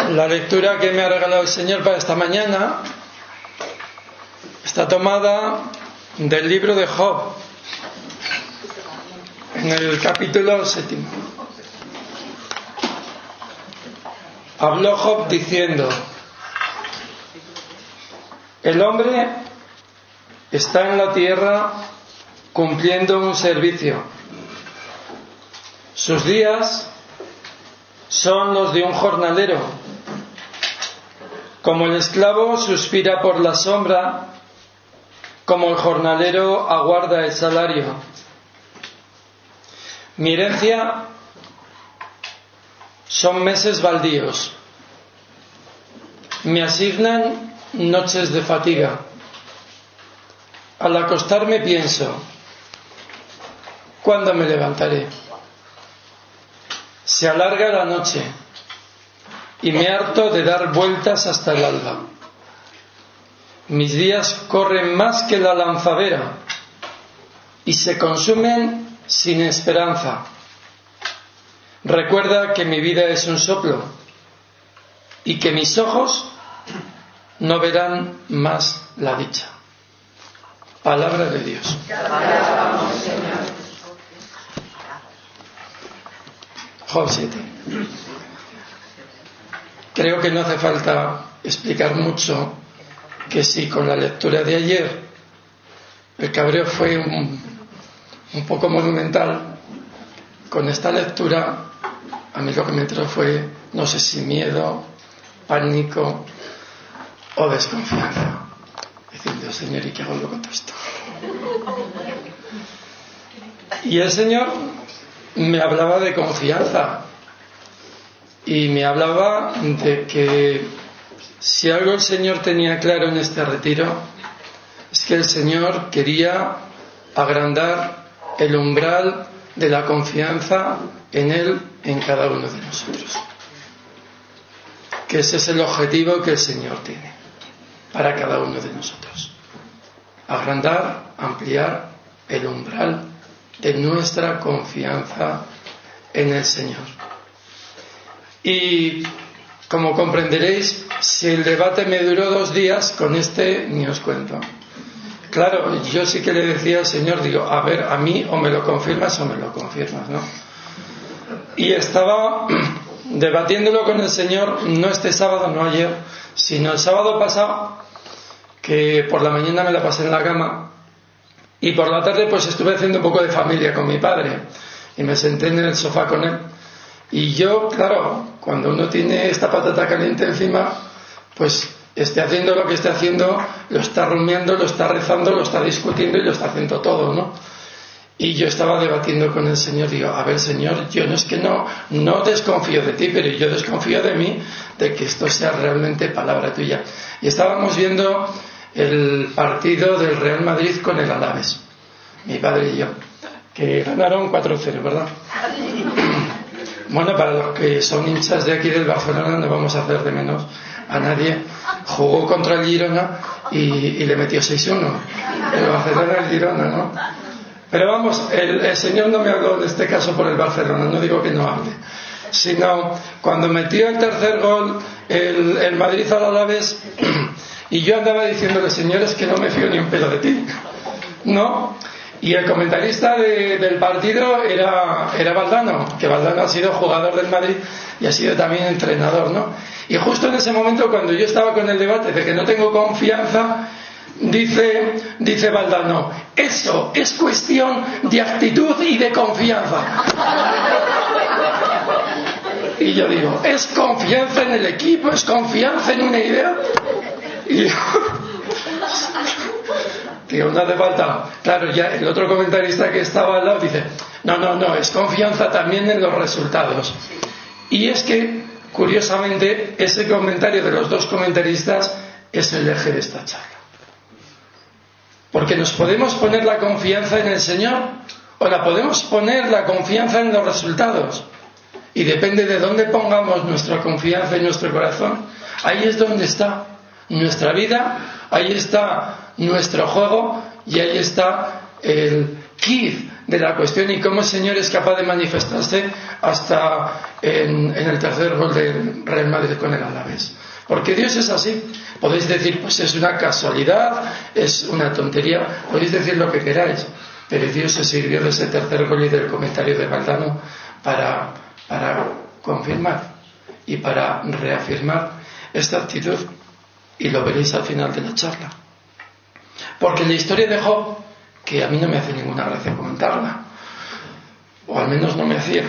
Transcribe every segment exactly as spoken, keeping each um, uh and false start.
La lectura que me ha regalado el Señor para esta mañana está tomada del libro de Job, en el capítulo séptimo. Habló Job diciendo: el hombre está en la tierra cumpliendo un servicio. Sus días son los de un jornalero. Como el esclavo suspira por la sombra, como el jornalero aguarda el salario. Mi herencia son meses baldíos. Me asignan noches de fatiga. Al acostarme pienso: ¿cuándo me levantaré? Se alarga la noche y me harto de dar vueltas hasta el alba. Mis días corren más que la lanzadera y se consumen sin esperanza. Recuerda que mi vida es un soplo y que mis ojos no verán más la dicha. Palabra de Dios. Job siete. Creo que no hace falta explicar mucho que si con la lectura de ayer el cabreo fue un, un poco monumental, con esta lectura a mí lo que me entró fue, no sé si miedo, pánico o desconfianza. Diciendo: Señor, ¿y qué hago yo con todo esto? Y el Señor me hablaba de confianza y me hablaba de que si algo el Señor tenía claro en este retiro es que el Señor quería agrandar el umbral de la confianza en Él, en cada uno de nosotros. Que ese es el objetivo que el Señor tiene para cada uno de nosotros: agrandar, ampliar el umbral de nuestra confianza en el Señor. Y como comprenderéis, si el debate me duró dos días, con este ni os cuento. Claro, yo sí que le decía al Señor, digo, a ver, a mí o me lo confirmas o me lo confirmas, ¿no? Y estaba debatiéndolo con el Señor, no este sábado, no ayer, sino el sábado pasado, que por la mañana me la pasé en la cama y por la tarde pues estuve haciendo un poco de familia con mi padre y me senté en el sofá con él. Y yo, claro, cuando uno tiene esta patata caliente encima, pues esté haciendo lo que esté haciendo, lo está rumiando, lo está rezando, lo está discutiendo y lo está haciendo todo, ¿no? Y yo estaba debatiendo con el Señor, digo, a ver, Señor, yo no es que no, no desconfío de ti, pero yo desconfío de mí, de que esto sea realmente palabra tuya. Y estábamos viendo el partido del Real Madrid con el Alavés, mi padre y yo, que ganaron cuatro cero, ¿verdad? Bueno, para los que son hinchas de aquí del Barcelona, no vamos a hacer de menos a nadie. Jugó contra el Girona y, y le metió seis uno. El Barcelona el Girona, ¿no? Pero vamos, el, el Señor no me habló en este caso por el Barcelona, no digo que no hable, sino cuando metió el tercer gol el, el Madrid al Alavés, y yo andaba diciéndole: Señor, es que no me fío ni un pelo de ti, ¿no? Y el comentarista de, del partido era, era Valdano, que Valdano ha sido jugador del Madrid y ha sido también entrenador, ¿no? Y justo en ese momento, cuando yo estaba con el debate de que no tengo confianza, dice, dice Valdano: eso es cuestión de actitud y de confianza. Y yo digo: es confianza en el equipo, es confianza en una idea. Y digo, no hace falta. Claro, ya el otro comentarista que estaba al lado dice: no, no, no, es confianza también en los resultados. Y es que, curiosamente, ese comentario de los dos comentaristas es el eje de esta charla. Porque nos podemos poner la confianza en el Señor o la podemos poner la confianza en los resultados. Y depende de dónde pongamos nuestra confianza en nuestro corazón, ahí es donde está nuestra vida, ahí está nuestro juego y ahí está el kit de la cuestión y cómo el Señor es capaz de manifestarse hasta en, en el tercer gol del Real Madrid con el Alavés. Porque Dios es así. Podéis decir, pues es una casualidad, es una tontería, podéis decir lo que queráis, pero Dios se sirvió de ese tercer gol y del comentario de Valdano para, para confirmar y para reafirmar esta actitud, y lo veréis al final de la charla. Porque la historia de Job, que a mí no me hace ninguna gracia comentarla, o al menos no me hacía,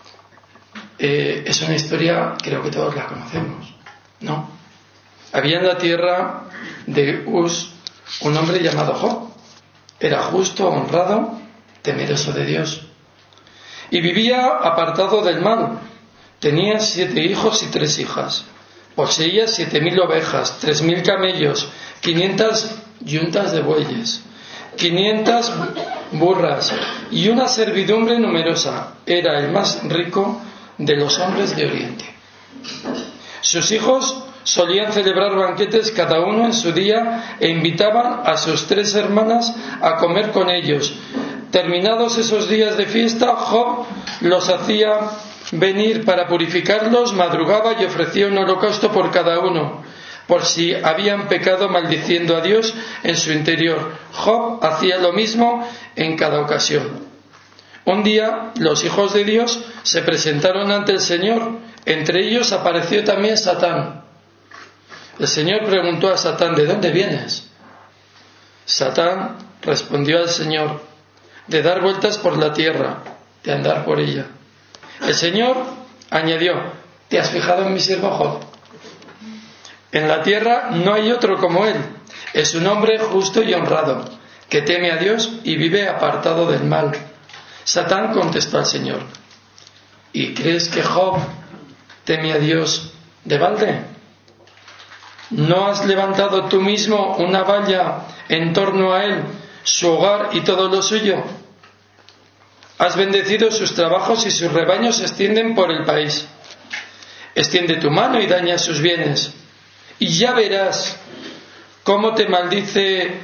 eh, es una historia, creo que todos la conocemos, ¿no? Había en la tierra de Uz un hombre llamado Job. Era justo, honrado, temeroso de Dios, y vivía apartado del mal. Tenía siete hijos y tres hijas. Poseía siete mil ovejas, tres mil camellos, quinientas yuntas de bueyes, quinientas burras y una servidumbre numerosa. Era el más rico de los hombres de Oriente. Sus hijos solían celebrar banquetes cada uno en su día e invitaban a sus tres hermanas a comer con ellos. Terminados esos días de fiesta, Job los hacía venir para purificarlos, madrugaba y ofrecía un holocausto por cada uno, por si habían pecado maldiciendo a Dios en su interior. Job hacía lo mismo en cada ocasión. Un día los hijos de Dios se presentaron ante el Señor. Entre ellos apareció también Satán. El Señor preguntó a Satán: ¿de dónde vienes? Satán respondió al Señor: de dar vueltas por la tierra, de andar por ella. El Señor añadió: ¿te has fijado en mi siervo Job? En la tierra no hay otro como él. Es un hombre justo y honrado, que teme a Dios y vive apartado del mal. Satán contestó al Señor: ¿y crees que Job teme a Dios de balde? ¿No has levantado tú mismo una valla en torno a él, su hogar y todo lo suyo? Has bendecido sus trabajos y sus rebaños se extienden por el país. Extiende tu mano y daña sus bienes, y ya verás cómo te maldice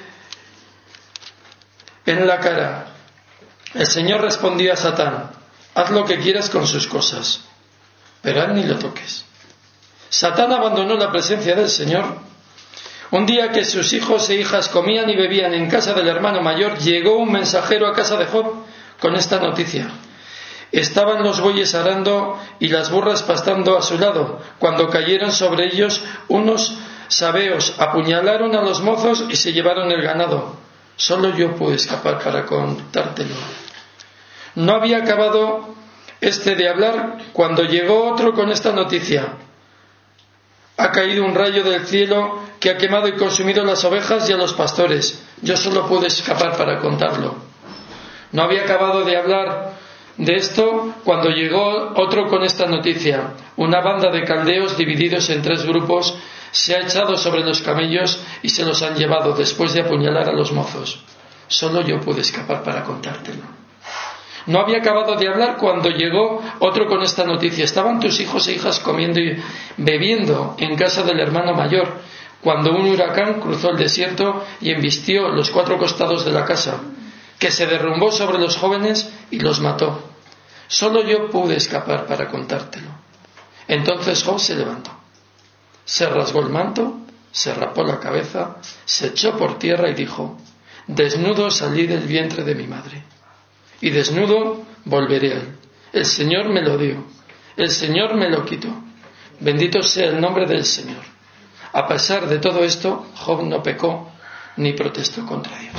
en la cara. El Señor respondió a Satán: haz lo que quieras con sus cosas, pero a él ni lo toques. Satán abandonó la presencia del Señor. Un día que sus hijos e hijas comían y bebían en casa del hermano mayor, llegó un mensajero a casa de Job con esta noticia: estaban los bueyes arando y las burras pastando a su lado, cuando cayeron sobre ellos unos sabeos, apuñalaron a los mozos y se llevaron el ganado. Solo yo pude escapar para contártelo. No había acabado este de hablar cuando llegó otro con esta noticia: ha caído un rayo del cielo que ha quemado y consumido las ovejas y a los pastores. Yo solo pude escapar para contarlo. No había acabado de hablar de esto cuando llegó otro con esta noticia: una banda de caldeos divididos en tres grupos se ha echado sobre los camellos y se los han llevado después de apuñalar a los mozos. Solo yo pude escapar para contártelo. No había acabado de hablar cuando llegó otro con esta noticia: estaban tus hijos e hijas comiendo y bebiendo en casa del hermano mayor, cuando un huracán cruzó el desierto y embistió los cuatro costados de la casa, que se derrumbó sobre los jóvenes y los mató. Solo yo pude escapar para contártelo. Entonces Job se levantó, se rasgó el manto, se rapó la cabeza, se echó por tierra y dijo: desnudo salí del vientre de mi madre, y desnudo volveré a él. El Señor me lo dio, el Señor me lo quitó. Bendito sea el nombre del Señor. A pesar de todo esto, Job no pecó ni protestó contra Dios.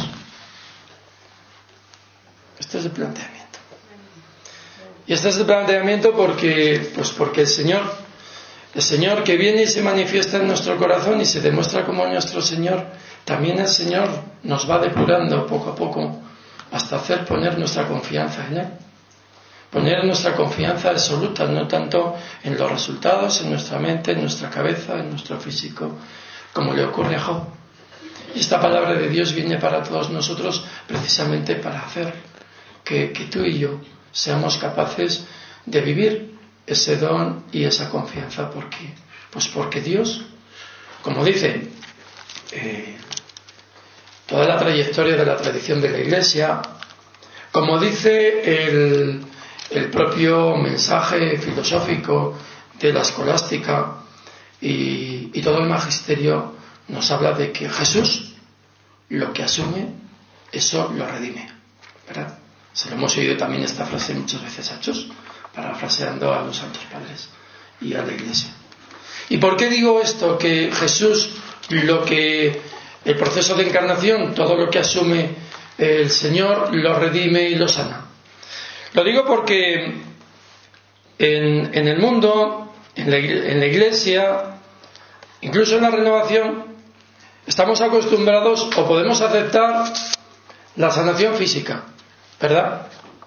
Este es el planteamiento. Y este es el planteamiento porque, pues porque el Señor, el Señor que viene y se manifiesta en nuestro corazón y se demuestra como nuestro Señor, también el Señor nos va depurando poco a poco hasta hacer poner nuestra confianza en Él. Poner nuestra confianza absoluta, no tanto en los resultados, en nuestra mente, en nuestra cabeza, en nuestro físico, como le ocurre a Job. Y esta palabra de Dios viene para todos nosotros precisamente para hacer que, que tú y yo seamos capaces de vivir ese don y esa confianza. ¿Por qué? Pues porque Dios, como dice eh, toda la trayectoria de la tradición de la Iglesia, Como dice el, el propio mensaje filosófico de la escolástica y, y todo el magisterio, nos habla de que Jesús lo que asume, eso lo redime, ¿verdad? Se lo hemos oído también esta frase muchas veces a Chus, parafraseando a los santos padres y a la Iglesia. ¿Y por qué digo esto? Que Jesús, lo que el proceso de encarnación, todo lo que asume el Señor, lo redime y lo sana. Lo digo porque en, en el mundo, en la, en la Iglesia, incluso en la renovación, estamos acostumbrados o podemos aceptar la sanación física, ¿verdad?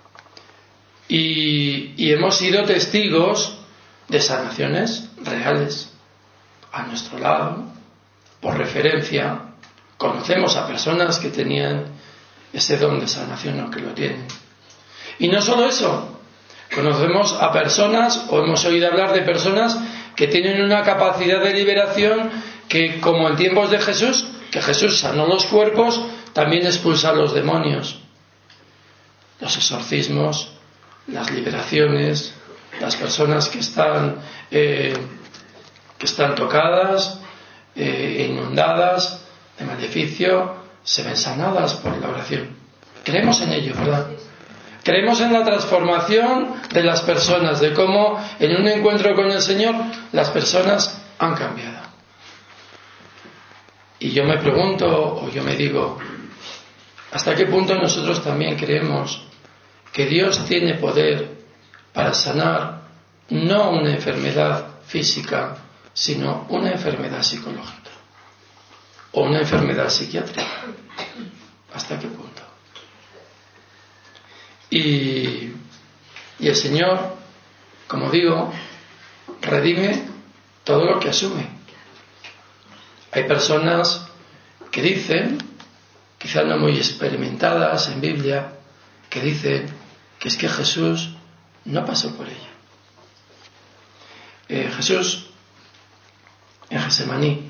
Y, y hemos sido testigos de sanaciones reales a nuestro lado. Por referencia, conocemos a personas que tenían ese don de sanación o que lo tienen. Y no solo eso, conocemos a personas o hemos oído hablar de personas que tienen una capacidad de liberación que, como en tiempos de Jesús, que Jesús sanó los cuerpos, también expulsa a los demonios. Los exorcismos, las liberaciones, las personas que están eh, que están tocadas, eh, inundadas de maleficio, se ven sanadas por la oración. Creemos en ello, ¿verdad? Creemos en la transformación de las personas, de cómo en un encuentro con el Señor las personas han cambiado. Y yo me pregunto, o yo me digo, ¿hasta qué punto nosotros también creemos que Dios tiene poder para sanar no una enfermedad física, sino una enfermedad psicológica o una enfermedad psiquiátrica? ¿Hasta qué punto? Y, y el Señor, como digo, redime todo lo que asume. Hay personas que dicen, quizás no muy experimentadas en Biblia, que dicen que es que Jesús no pasó por ella. Eh, Jesús en Getsemaní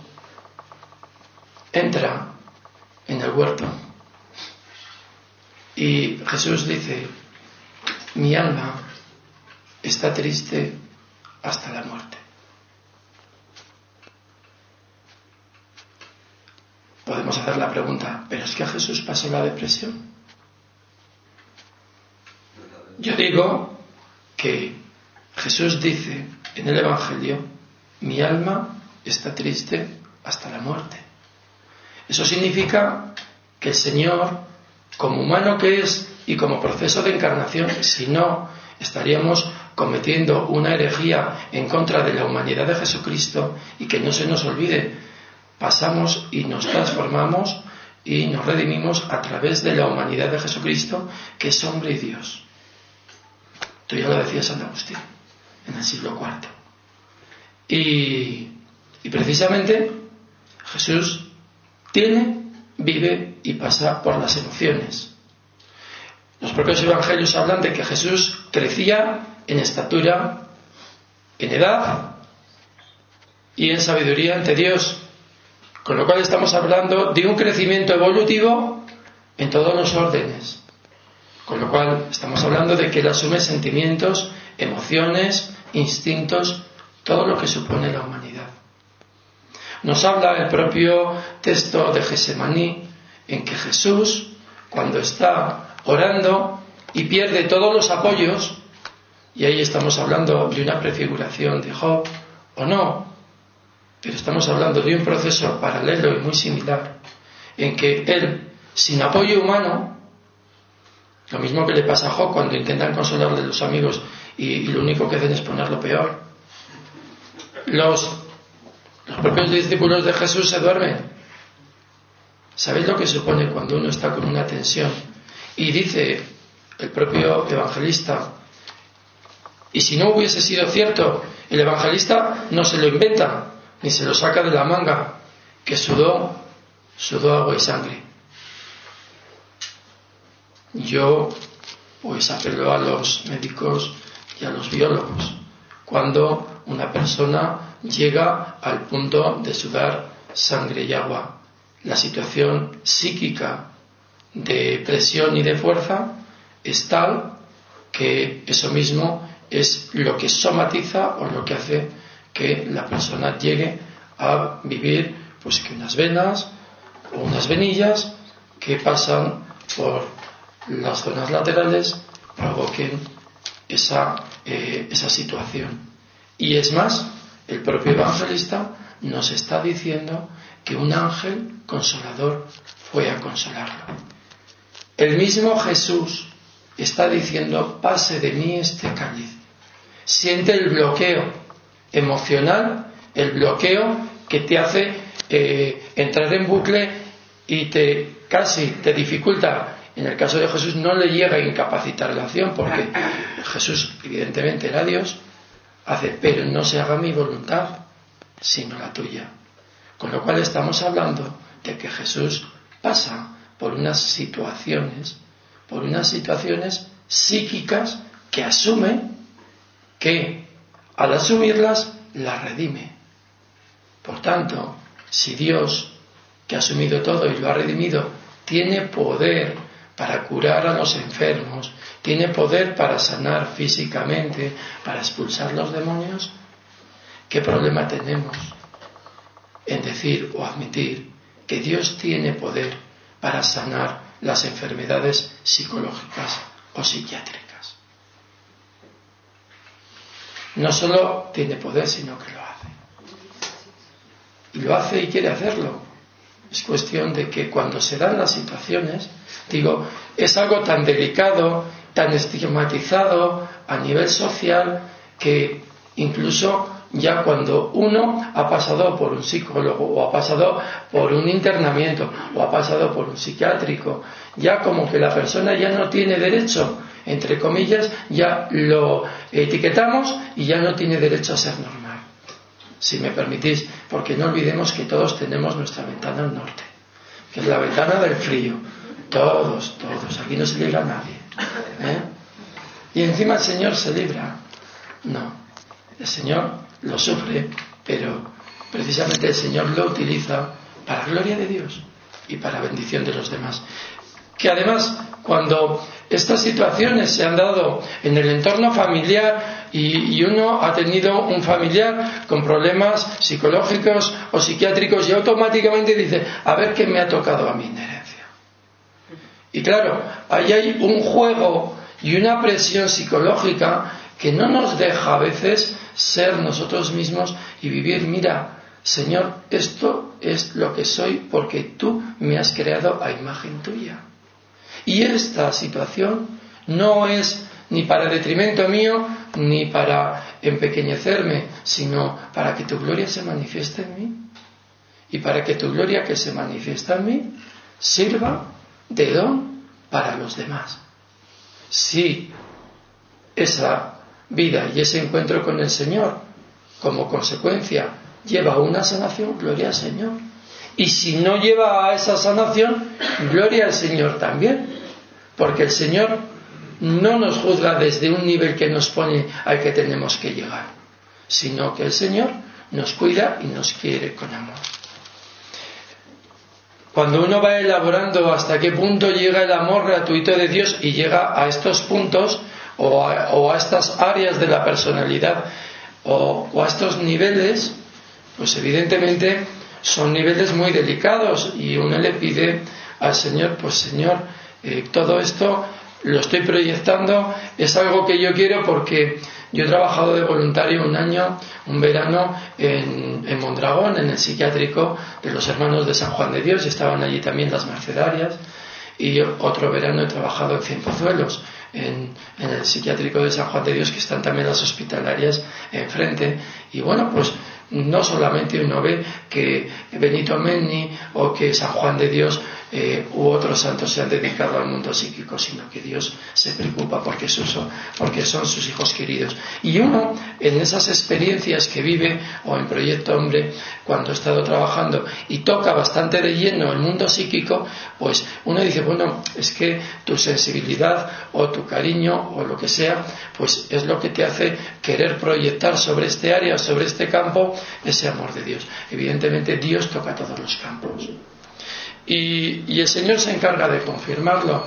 entra en el huerto y Jesús dice: mi alma está triste hasta la muerte. Podemos hacer la pregunta, ¿pero es que Jesús pasó la depresión? Yo digo que Jesús dice en el Evangelio: mi alma está triste hasta la muerte. Eso significa que el Señor, como humano que es y como proceso de encarnación, si no, estaríamos cometiendo una herejía en contra de la humanidad de Jesucristo, y que no se nos olvide, pasamos y nos transformamos y nos redimimos a través de la humanidad de Jesucristo, que es hombre y Dios. Esto ya lo decía San Agustín en el siglo cuarto. Y, y precisamente Jesús tiene, vive y pasa por las emociones. Los propios evangelios hablan de que Jesús crecía en estatura, en edad y en sabiduría ante Dios, con lo cual estamos hablando de un crecimiento evolutivo en todos los órdenes, con lo cual estamos hablando de que Él asume sentimientos, emociones, instintos, todo lo que supone la humanidad. Nos habla el propio texto de Getsemaní en que Jesús, cuando está orando y pierde todos los apoyos, y ahí estamos hablando de una prefiguración de Job o no, pero estamos hablando de un proceso paralelo y muy similar, en que él, sin apoyo humano, lo mismo que le pasa a Job cuando intentan consolarle los amigos y, y lo único que hacen es ponerlo peor, los, los propios discípulos de Jesús se duermen. ¿Sabéis lo que supone cuando uno está con una tensión? Y dice el propio evangelista, y si no hubiese sido cierto, el evangelista no se lo inventa ni se lo saca de la manga, que sudó, sudó agua y sangre. Yo pues apelo a los médicos y a los biólogos cuando una persona llega al punto de sudar sangre y agua. La situación psíquica de presión y de fuerza es tal que eso mismo es lo que somatiza o lo que hace que la persona llegue a vivir pues que unas venas o unas venillas que pasan por las zonas laterales provoquen esa, eh, esa situación. Y es más, el propio evangelista nos está diciendo que un ángel consolador fue a consolarlo. El mismo Jesús está diciendo: pase de mí este cáliz. Siente el bloqueo emocional, el bloqueo que te hace eh, entrar en bucle y te casi te dificulta. En el caso de Jesús no le llega a incapacitar la acción, porque Jesús evidentemente era Dios, hace: pero no se haga mi voluntad sino la tuya. Con lo cual estamos hablando de que Jesús pasa por unas situaciones, por unas situaciones psíquicas que asume, que al asumirlas las redime. Por tanto, si Dios, que ha asumido todo y lo ha redimido, tiene poder para curar a los enfermos, tiene poder para sanar físicamente, para expulsar los demonios, ¿qué problema tenemos en decir o admitir que Dios tiene poder para sanar las enfermedades psicológicas o psiquiátricas? No solo tiene poder, sino que lo hace. Y lo hace y quiere hacerlo. Es cuestión de que cuando se dan las situaciones, digo, es algo tan delicado, tan estigmatizado a nivel social, que incluso ya cuando uno ha pasado por un psicólogo o ha pasado por un internamiento o ha pasado por un psiquiátrico, ya como que la persona ya no tiene derecho, entre comillas, ya lo etiquetamos y ya no tiene derecho a ser normal, si me permitís, porque no olvidemos que todos tenemos nuestra ventana al norte, que es la ventana del frío. Todos, todos, aquí no se libra a nadie, ¿eh? Y encima el Señor se libra. No, el Señor lo sufre, pero precisamente el Señor lo utiliza para gloria de Dios y para bendición de los demás. Que además, cuando estas situaciones se han dado en el entorno familiar y, y uno ha tenido un familiar con problemas psicológicos o psiquiátricos, y automáticamente dice: a ver qué me ha tocado a mí en herencia. Y claro, ahí hay un juego y una presión psicológica que no nos deja a veces ser nosotros mismos y vivir: mira, Señor, esto es lo que soy porque tú me has creado a imagen tuya. Y esta situación no es ni para detrimento mío ni para empequeñecerme, sino para que tu gloria se manifieste en mí. Y para que tu gloria que se manifiesta en mí sirva de don para los demás. Si esa vida y ese encuentro con el Señor como consecuencia lleva a una sanación, gloria al Señor. Y si no lleva a esa sanación, gloria al Señor también, porque el Señor no nos juzga desde un nivel que nos pone al que tenemos que llegar, sino que el Señor nos cuida y nos quiere con amor. Cuando uno va elaborando hasta qué punto llega el amor gratuito de Dios y llega a estos puntos o a, o a estas áreas de la personalidad o, o a estos niveles, pues evidentemente son niveles muy delicados, y uno le pide al Señor: pues Señor, eh, todo esto lo estoy proyectando, es algo que yo quiero, porque yo he trabajado de voluntario un año, un verano en, en Mondragón, en el psiquiátrico de los Hermanos de San Juan de Dios, y estaban allí también las Mercedarias, y otro verano he trabajado en Cienpozuelos, en, en el psiquiátrico de San Juan de Dios, que están también las hospitalarias enfrente. Y bueno, pues no solamente uno ve que Benito Menni o que San Juan de Dios eh, u otros santos se han dedicado al mundo psíquico, sino que Dios se preocupa porque, sus, porque son sus hijos queridos. Y uno, en esas experiencias que vive, o en Proyecto Hombre, cuando ha estado trabajando y toca bastante de lleno el mundo psíquico, pues uno dice: bueno, es que tu sensibilidad o tu cariño o lo que sea, pues es lo que te hace querer proyectar sobre este área, sobre este campo, ese amor de Dios. Evidentemente Dios toca todos los campos, y, y el Señor se encarga de confirmarlo.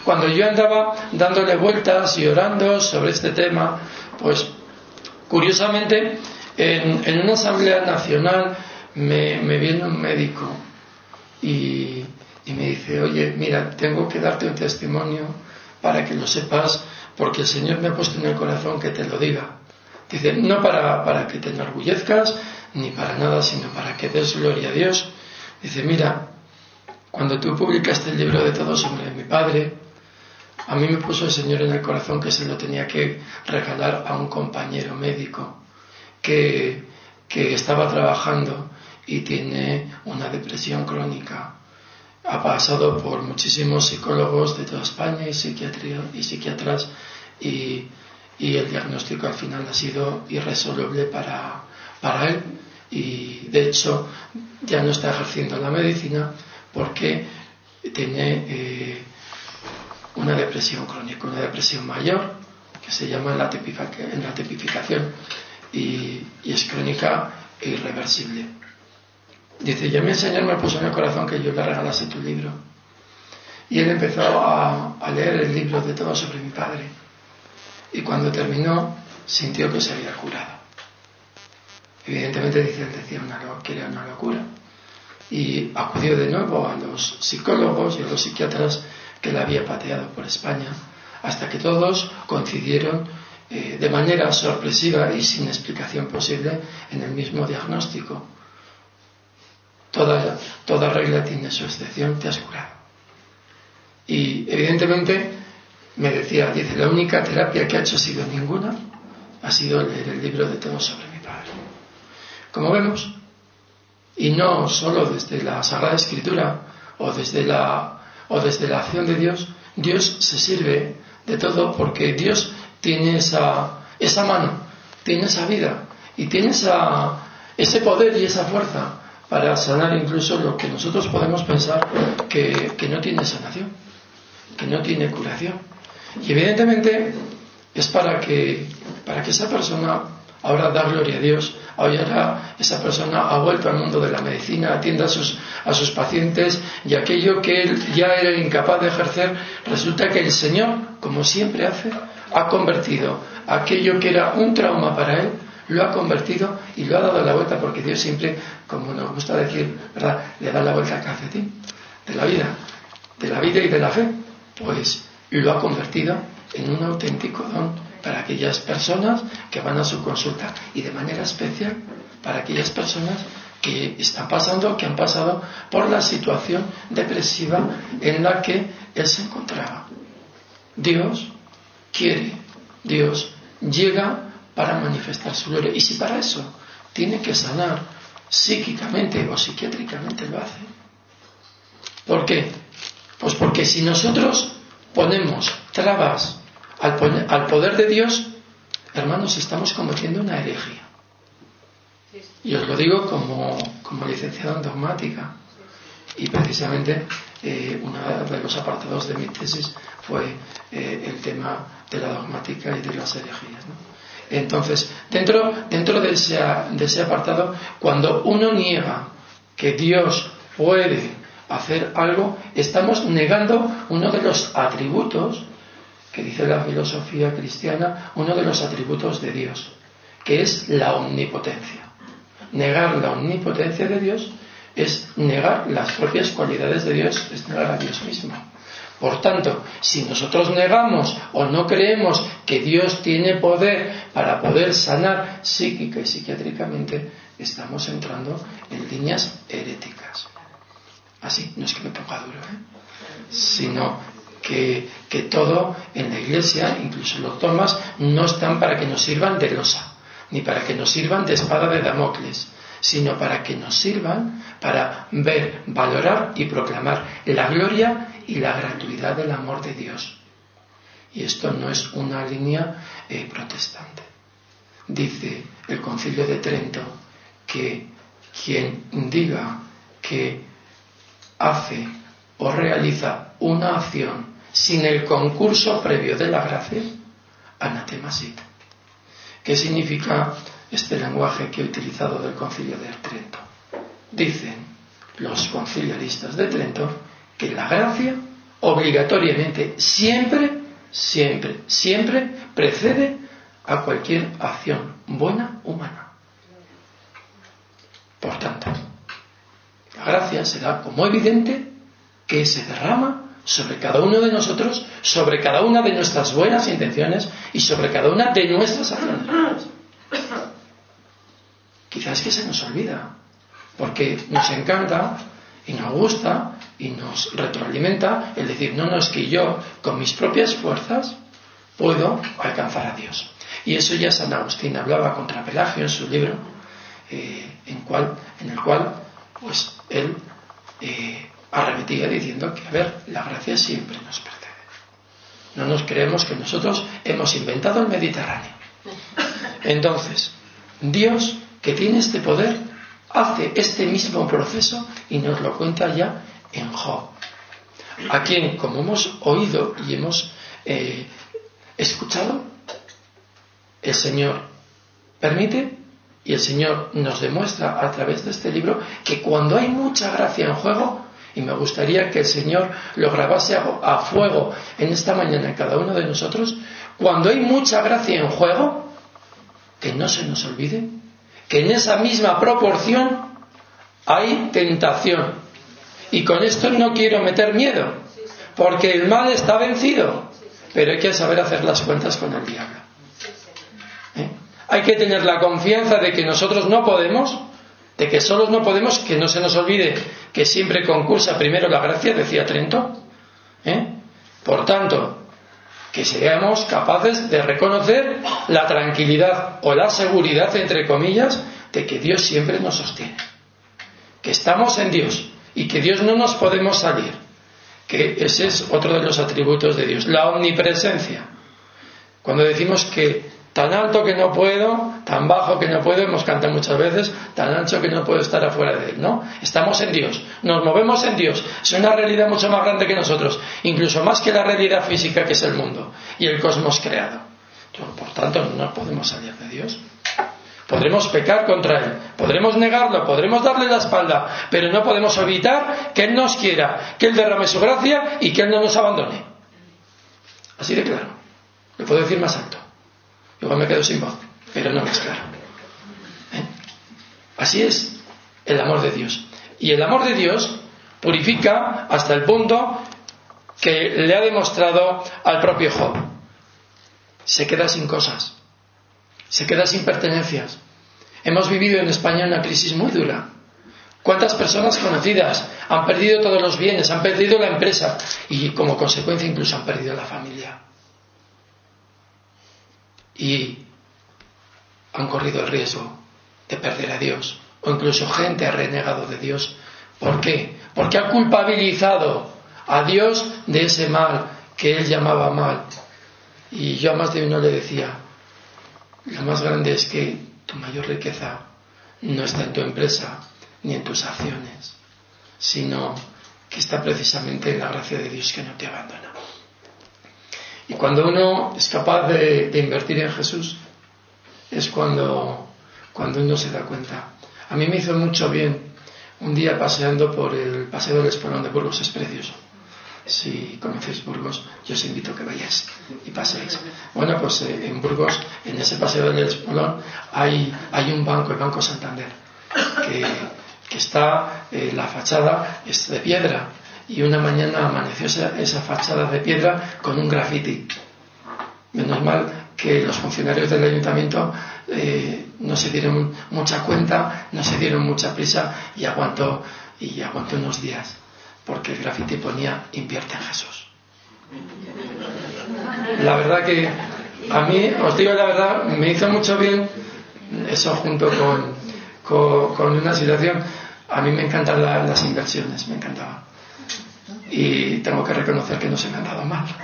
cuando yo andaba dándole vueltas y orando sobre este tema, pues curiosamente en, en una asamblea nacional me, me viene un médico y, y me dice, oye, mira, tengo que darte un testimonio para que lo sepas, porque el Señor me ha puesto en el corazón que te lo diga. Dice, no para, para que te enorgullezcas ni para nada, sino para que des gloria a Dios. Dice, mira, cuando tú publicaste el libro de Todo sobre mi padre, a mí me puso el Señor en el corazón que se lo tenía que regalar a un compañero médico que, que estaba trabajando y tiene una depresión crónica. Ha pasado por muchísimos psicólogos de toda España y, psiquiatría, y psiquiatras y, y el diagnóstico al final ha sido irresoluble para, para él, y de hecho ya no está ejerciendo la medicina porque tiene eh, una depresión crónica, una depresión mayor que se llama en la, en la tipificación y, y es crónica e irreversible. Dice, ya mi Señor me puso en el corazón que yo le regalase tu libro. Y él empezó a, a leer el libro de Todo sobre mi padre. Y cuando terminó, sintió que se había curado. Evidentemente, dice, él decía una, que era una locura. Y acudió de nuevo a los psicólogos y a los psiquiatras que le había pateado por España, hasta que todos coincidieron eh, de manera sorpresiva y sin explicación posible en el mismo diagnóstico. Toda, toda regla tiene su excepción, te has curado. Y evidentemente me decía, dice, la única terapia que ha hecho ha sido ninguna, ha sido leer el libro de Todo sobre mi padre. Como vemos, y no solo desde la Sagrada Escritura o desde la, o desde la acción de Dios, Dios se sirve de todo porque Dios tiene esa, esa mano, tiene esa vida y tiene esa, ese poder y esa fuerza para sanar incluso lo que nosotros podemos pensar que, que no tiene sanación, que no tiene curación. Y evidentemente es para que, para que esa persona ahora da gloria a Dios, ahora esa persona ha vuelto al mundo de la medicina, atiende a sus, a sus pacientes, y aquello que él ya era incapaz de ejercer, resulta que el Señor, como siempre hace, ha convertido aquello que era un trauma para él, lo ha convertido y lo ha dado la vuelta, porque Dios siempre, como nos gusta decir, ¿verdad?, le da la vuelta al calcetín de la vida, de la vida y de la fe. Pues lo ha convertido en un auténtico don para aquellas personas que van a su consulta, y de manera especial para aquellas personas que están pasando, que han pasado por la situación depresiva en la que él se encontraba. Dios quiere, Dios llega para manifestar su gloria, y si para eso tiene que sanar psíquicamente o psiquiátricamente, lo hace. ¿Por qué? Pues porque si nosotros ponemos trabas al, poner, al poder de Dios, hermanos, estamos cometiendo una herejía. Y os lo digo como, como licenciado en dogmática. Y precisamente eh, uno de los apartados de mi tesis fue eh, el tema de la dogmática y de las herejías, ¿no? Entonces, dentro, dentro de, ese, de ese apartado, cuando uno niega que Dios puede hacer algo, estamos negando uno de los atributos que dice la filosofía cristiana, uno de los atributos de Dios, que es la omnipotencia. Negar la omnipotencia de Dios es negar las propias cualidades de Dios, es negar a Dios mismo. Por tanto, si nosotros negamos o no creemos que Dios tiene poder para poder sanar psíquica y psiquiátricamente, estamos entrando en líneas heréticas. Así, no es que me ponga duro, ¿eh? Sino que, que todo en la Iglesia, incluso los dogmas, no están para que nos sirvan de losa, ni para que nos sirvan de espada de Damocles, sino para que nos sirvan para ver, valorar y proclamar la gloria y la gratuidad del amor de Dios. Y esto no es una línea eh, protestante. Dice el Concilio de Trento que quien diga que hace o realiza una acción sin el concurso previo de la gracia, anatema sit. ¿Qué significa este lenguaje que he utilizado del Concilio de Trento? Dicen los conciliaristas de Trento que la gracia obligatoriamente, siempre, siempre, siempre precede a cualquier acción buena humana. Por tanto, la gracia será como evidente que se derrama sobre cada uno de nosotros, sobre cada una de nuestras buenas intenciones y sobre cada una de nuestras acciones buenas. Quizás que se nos olvida, porque nos encanta y nos gusta y nos retroalimenta el decir, no, no, es que yo con mis propias fuerzas puedo alcanzar a Dios. Y eso ya San Agustín hablaba contra Pelagio en su libro, eh, en, cual, en el cual pues él eh, arremetía diciendo que, a ver, la gracia siempre nos precede. No nos creemos que nosotros hemos inventado el Mediterráneo. Entonces, Dios, que tiene este poder, hace este mismo proceso y nos lo cuenta ya en Job, a quien, como hemos oído y hemos eh, escuchado, el Señor permite y el Señor nos demuestra a través de este libro que cuando hay mucha gracia en juego, y me gustaría que el Señor lo grabase a fuego en esta mañana en cada uno de nosotros, cuando hay mucha gracia en juego, que no se nos olvide que en esa misma proporción hay tentación. Y con esto no quiero meter miedo, porque el mal está vencido, pero hay que saber hacer las cuentas con el diablo. ¿Eh? Hay que tener la confianza de que nosotros no podemos, de que solos no podemos, que no se nos olvide que siempre concursa primero la gracia, decía Trento. ¿Eh? Por tanto, que seamos capaces de reconocer la tranquilidad o la seguridad, entre comillas, de que Dios siempre nos sostiene, que estamos en Dios y que Dios no nos podemos salir, que ese es otro de los atributos de Dios, la omnipresencia. Cuando decimos que tan alto que no puedo, tan bajo que no puedo, hemos cantado muchas veces, tan ancho que no puedo estar afuera de él, ¿no? Estamos en Dios, nos movemos en Dios, es una realidad mucho más grande que nosotros, incluso más que la realidad física que es el mundo y el cosmos creado. Por tanto, no podemos salir de Dios. Podremos pecar contra Él, podremos negarlo, podremos darle la espalda, pero no podemos evitar que Él nos quiera, que Él derrame su gracia y que Él no nos abandone. Así de claro. Lo puedo decir más alto. Igual me quedo sin voz, pero no más claro. ¿Eh? Así es el amor de Dios. Y el amor de Dios purifica hasta el punto que le ha demostrado al propio Job. Se queda sin cosas, se queda sin pertenencias. Hemos vivido en España una crisis muy dura. ¿Cuántas personas conocidas han perdido todos los bienes, han perdido la empresa y como consecuencia incluso han perdido la familia? Y han corrido el riesgo de perder a Dios, o incluso gente ha renegado de Dios. ¿Por qué? Porque ha culpabilizado a Dios de ese mal que él llamaba mal. Y yo a más de uno le decía, lo más grande es que tu mayor riqueza no está en tu empresa ni en tus acciones, sino que está precisamente en la gracia de Dios que no te abandona. Y cuando uno es capaz de, de invertir en Jesús, es cuando, cuando uno se da cuenta. A mí me hizo mucho bien un día paseando por el Paseo del Espolón de Burgos, es precioso. Si conocéis Burgos, yo os invito a que vayáis y paseéis. Bueno, pues eh, en Burgos, en ese Paseo del Espolón, hay, hay un banco, el Banco Santander, que, que está, eh, la fachada es de piedra. Y una mañana amaneció esa, esa fachada de piedra con un grafiti. Menos mal que los funcionarios del ayuntamiento eh, no se dieron mucha cuenta, no se dieron mucha prisa y aguantó, y aguantó unos días, porque el grafiti ponía invierte en Jesús. La verdad que a mí, os digo la verdad, me hizo mucho bien eso junto con, con, con una situación. A mí me encantan la, las inversiones, me encantaban. Y tengo que reconocer que no se me han dado mal.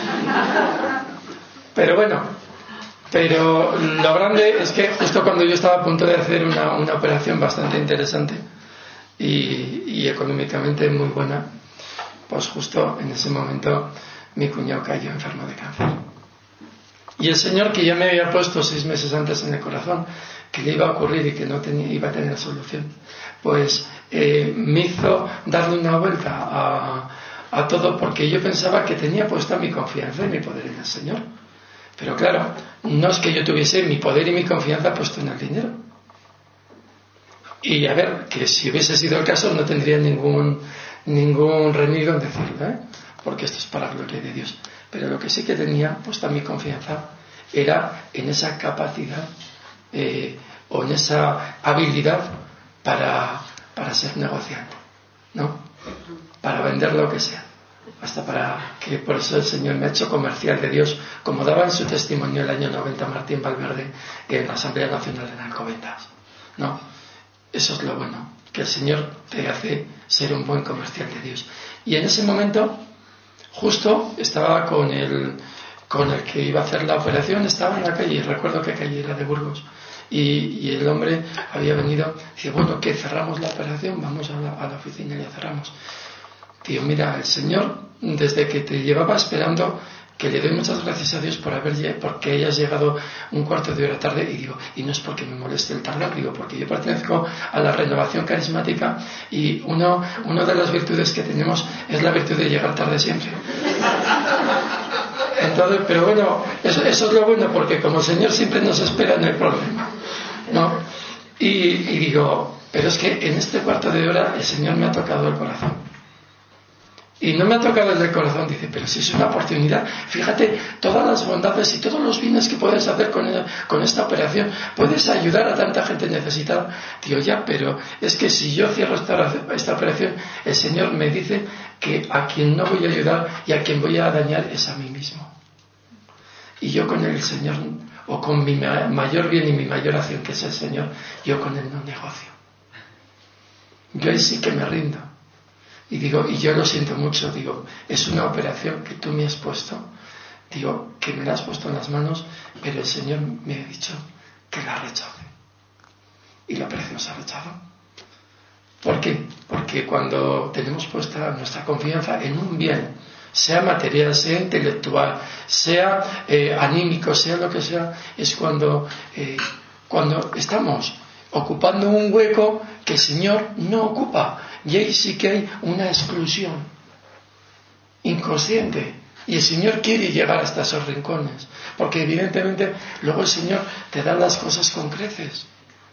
Pero bueno, pero lo grande es que justo cuando yo estaba a punto de hacer una, una operación bastante interesante y, y económicamente muy buena, pues justo en ese momento mi cuñado cayó enfermo de cáncer. Y el Señor, que ya me había puesto seis meses antes en el corazón que le iba a ocurrir y que no tenía, iba a tener solución, pues eh, me hizo darle una vuelta a a todo porque yo pensaba que tenía puesta mi confianza y mi poder en el Señor. Pero claro, no es que yo tuviese mi poder y mi confianza puesto en el dinero. Y a ver, que si hubiese sido el caso no tendría ningún, ningún remedio en decirlo, ¿eh? Porque esto es para la gloria de Dios. Pero lo que sí que tenía puesta mi confianza era en esa capacidad eh, o en esa habilidad para, para ser negociante, ¿no? Para vender lo que sea. Hasta para que por eso el Señor me ha hecho comercial de Dios, como daba en su testimonio el año noventa Martín Valverde en la Asamblea Nacional en Alcobendas, ¿no? Eso es lo bueno, que el Señor te hace ser un buen comercial de Dios. Y en ese momento justo estaba con el, con el que iba a hacer la operación, estaba en la calle, recuerdo que calle era de Burgos, y, y el hombre había venido, dice, bueno, que cerramos la operación, vamos a la, a la oficina y la cerramos. Tío, mira, el Señor, desde que te llevaba esperando, que le doy muchas gracias a Dios por haber, porque hayas llegado un cuarto de hora tarde, y digo, y no es porque me moleste el tardar, digo, porque yo pertenezco a la renovación carismática y uno, una de las virtudes que tenemos es la virtud de llegar tarde siempre. Entonces, pero bueno, eso, eso es lo bueno, porque como el Señor siempre nos espera, no hay problema, ¿no? Y, y digo, pero es que en este cuarto de hora el Señor me ha tocado el corazón. Y no me ha tocado el del corazón, dice, pero si es una oportunidad, fíjate todas las bondades y todos los bienes que puedes hacer con, el, con esta operación, puedes ayudar a tanta gente necesitada. Digo, ya, pero es que si yo cierro esta, esta operación, el Señor me dice que a quien no voy a ayudar y a quien voy a dañar es a mí mismo. Y yo con el Señor, o con mi mayor bien y mi mayor acción, que es el Señor, yo con Él no negocio. Yo ahí sí que me rindo. Y digo, y yo lo siento mucho, digo, es una operación que tú me has puesto, digo, que me la has puesto en las manos, pero el Señor me ha dicho que la rechace. Y la operación se ha rechazado. ¿Por qué? Porque cuando tenemos puesta nuestra confianza en un bien, sea material, sea intelectual, sea eh, anímico, sea lo que sea, es cuando, eh, cuando estamos ocupando un hueco que el Señor no ocupa. Y ahí sí que hay una exclusión inconsciente. Y el Señor quiere llegar hasta esos rincones. Porque evidentemente luego el Señor te da las cosas con creces.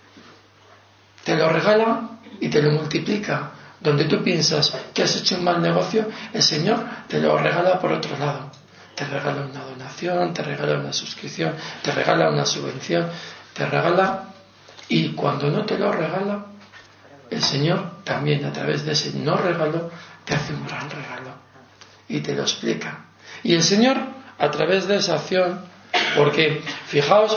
Te lo regala y te lo multiplica. Donde tú piensas que has hecho un mal negocio, el Señor te lo regala por otro lado. Te regala una donación, te regala una suscripción, te regala una subvención, te regala... Y cuando no te lo regala, el Señor también a través de ese no regalo te hace un gran regalo y te lo explica. Y el Señor a través de esa acción, porque fijaos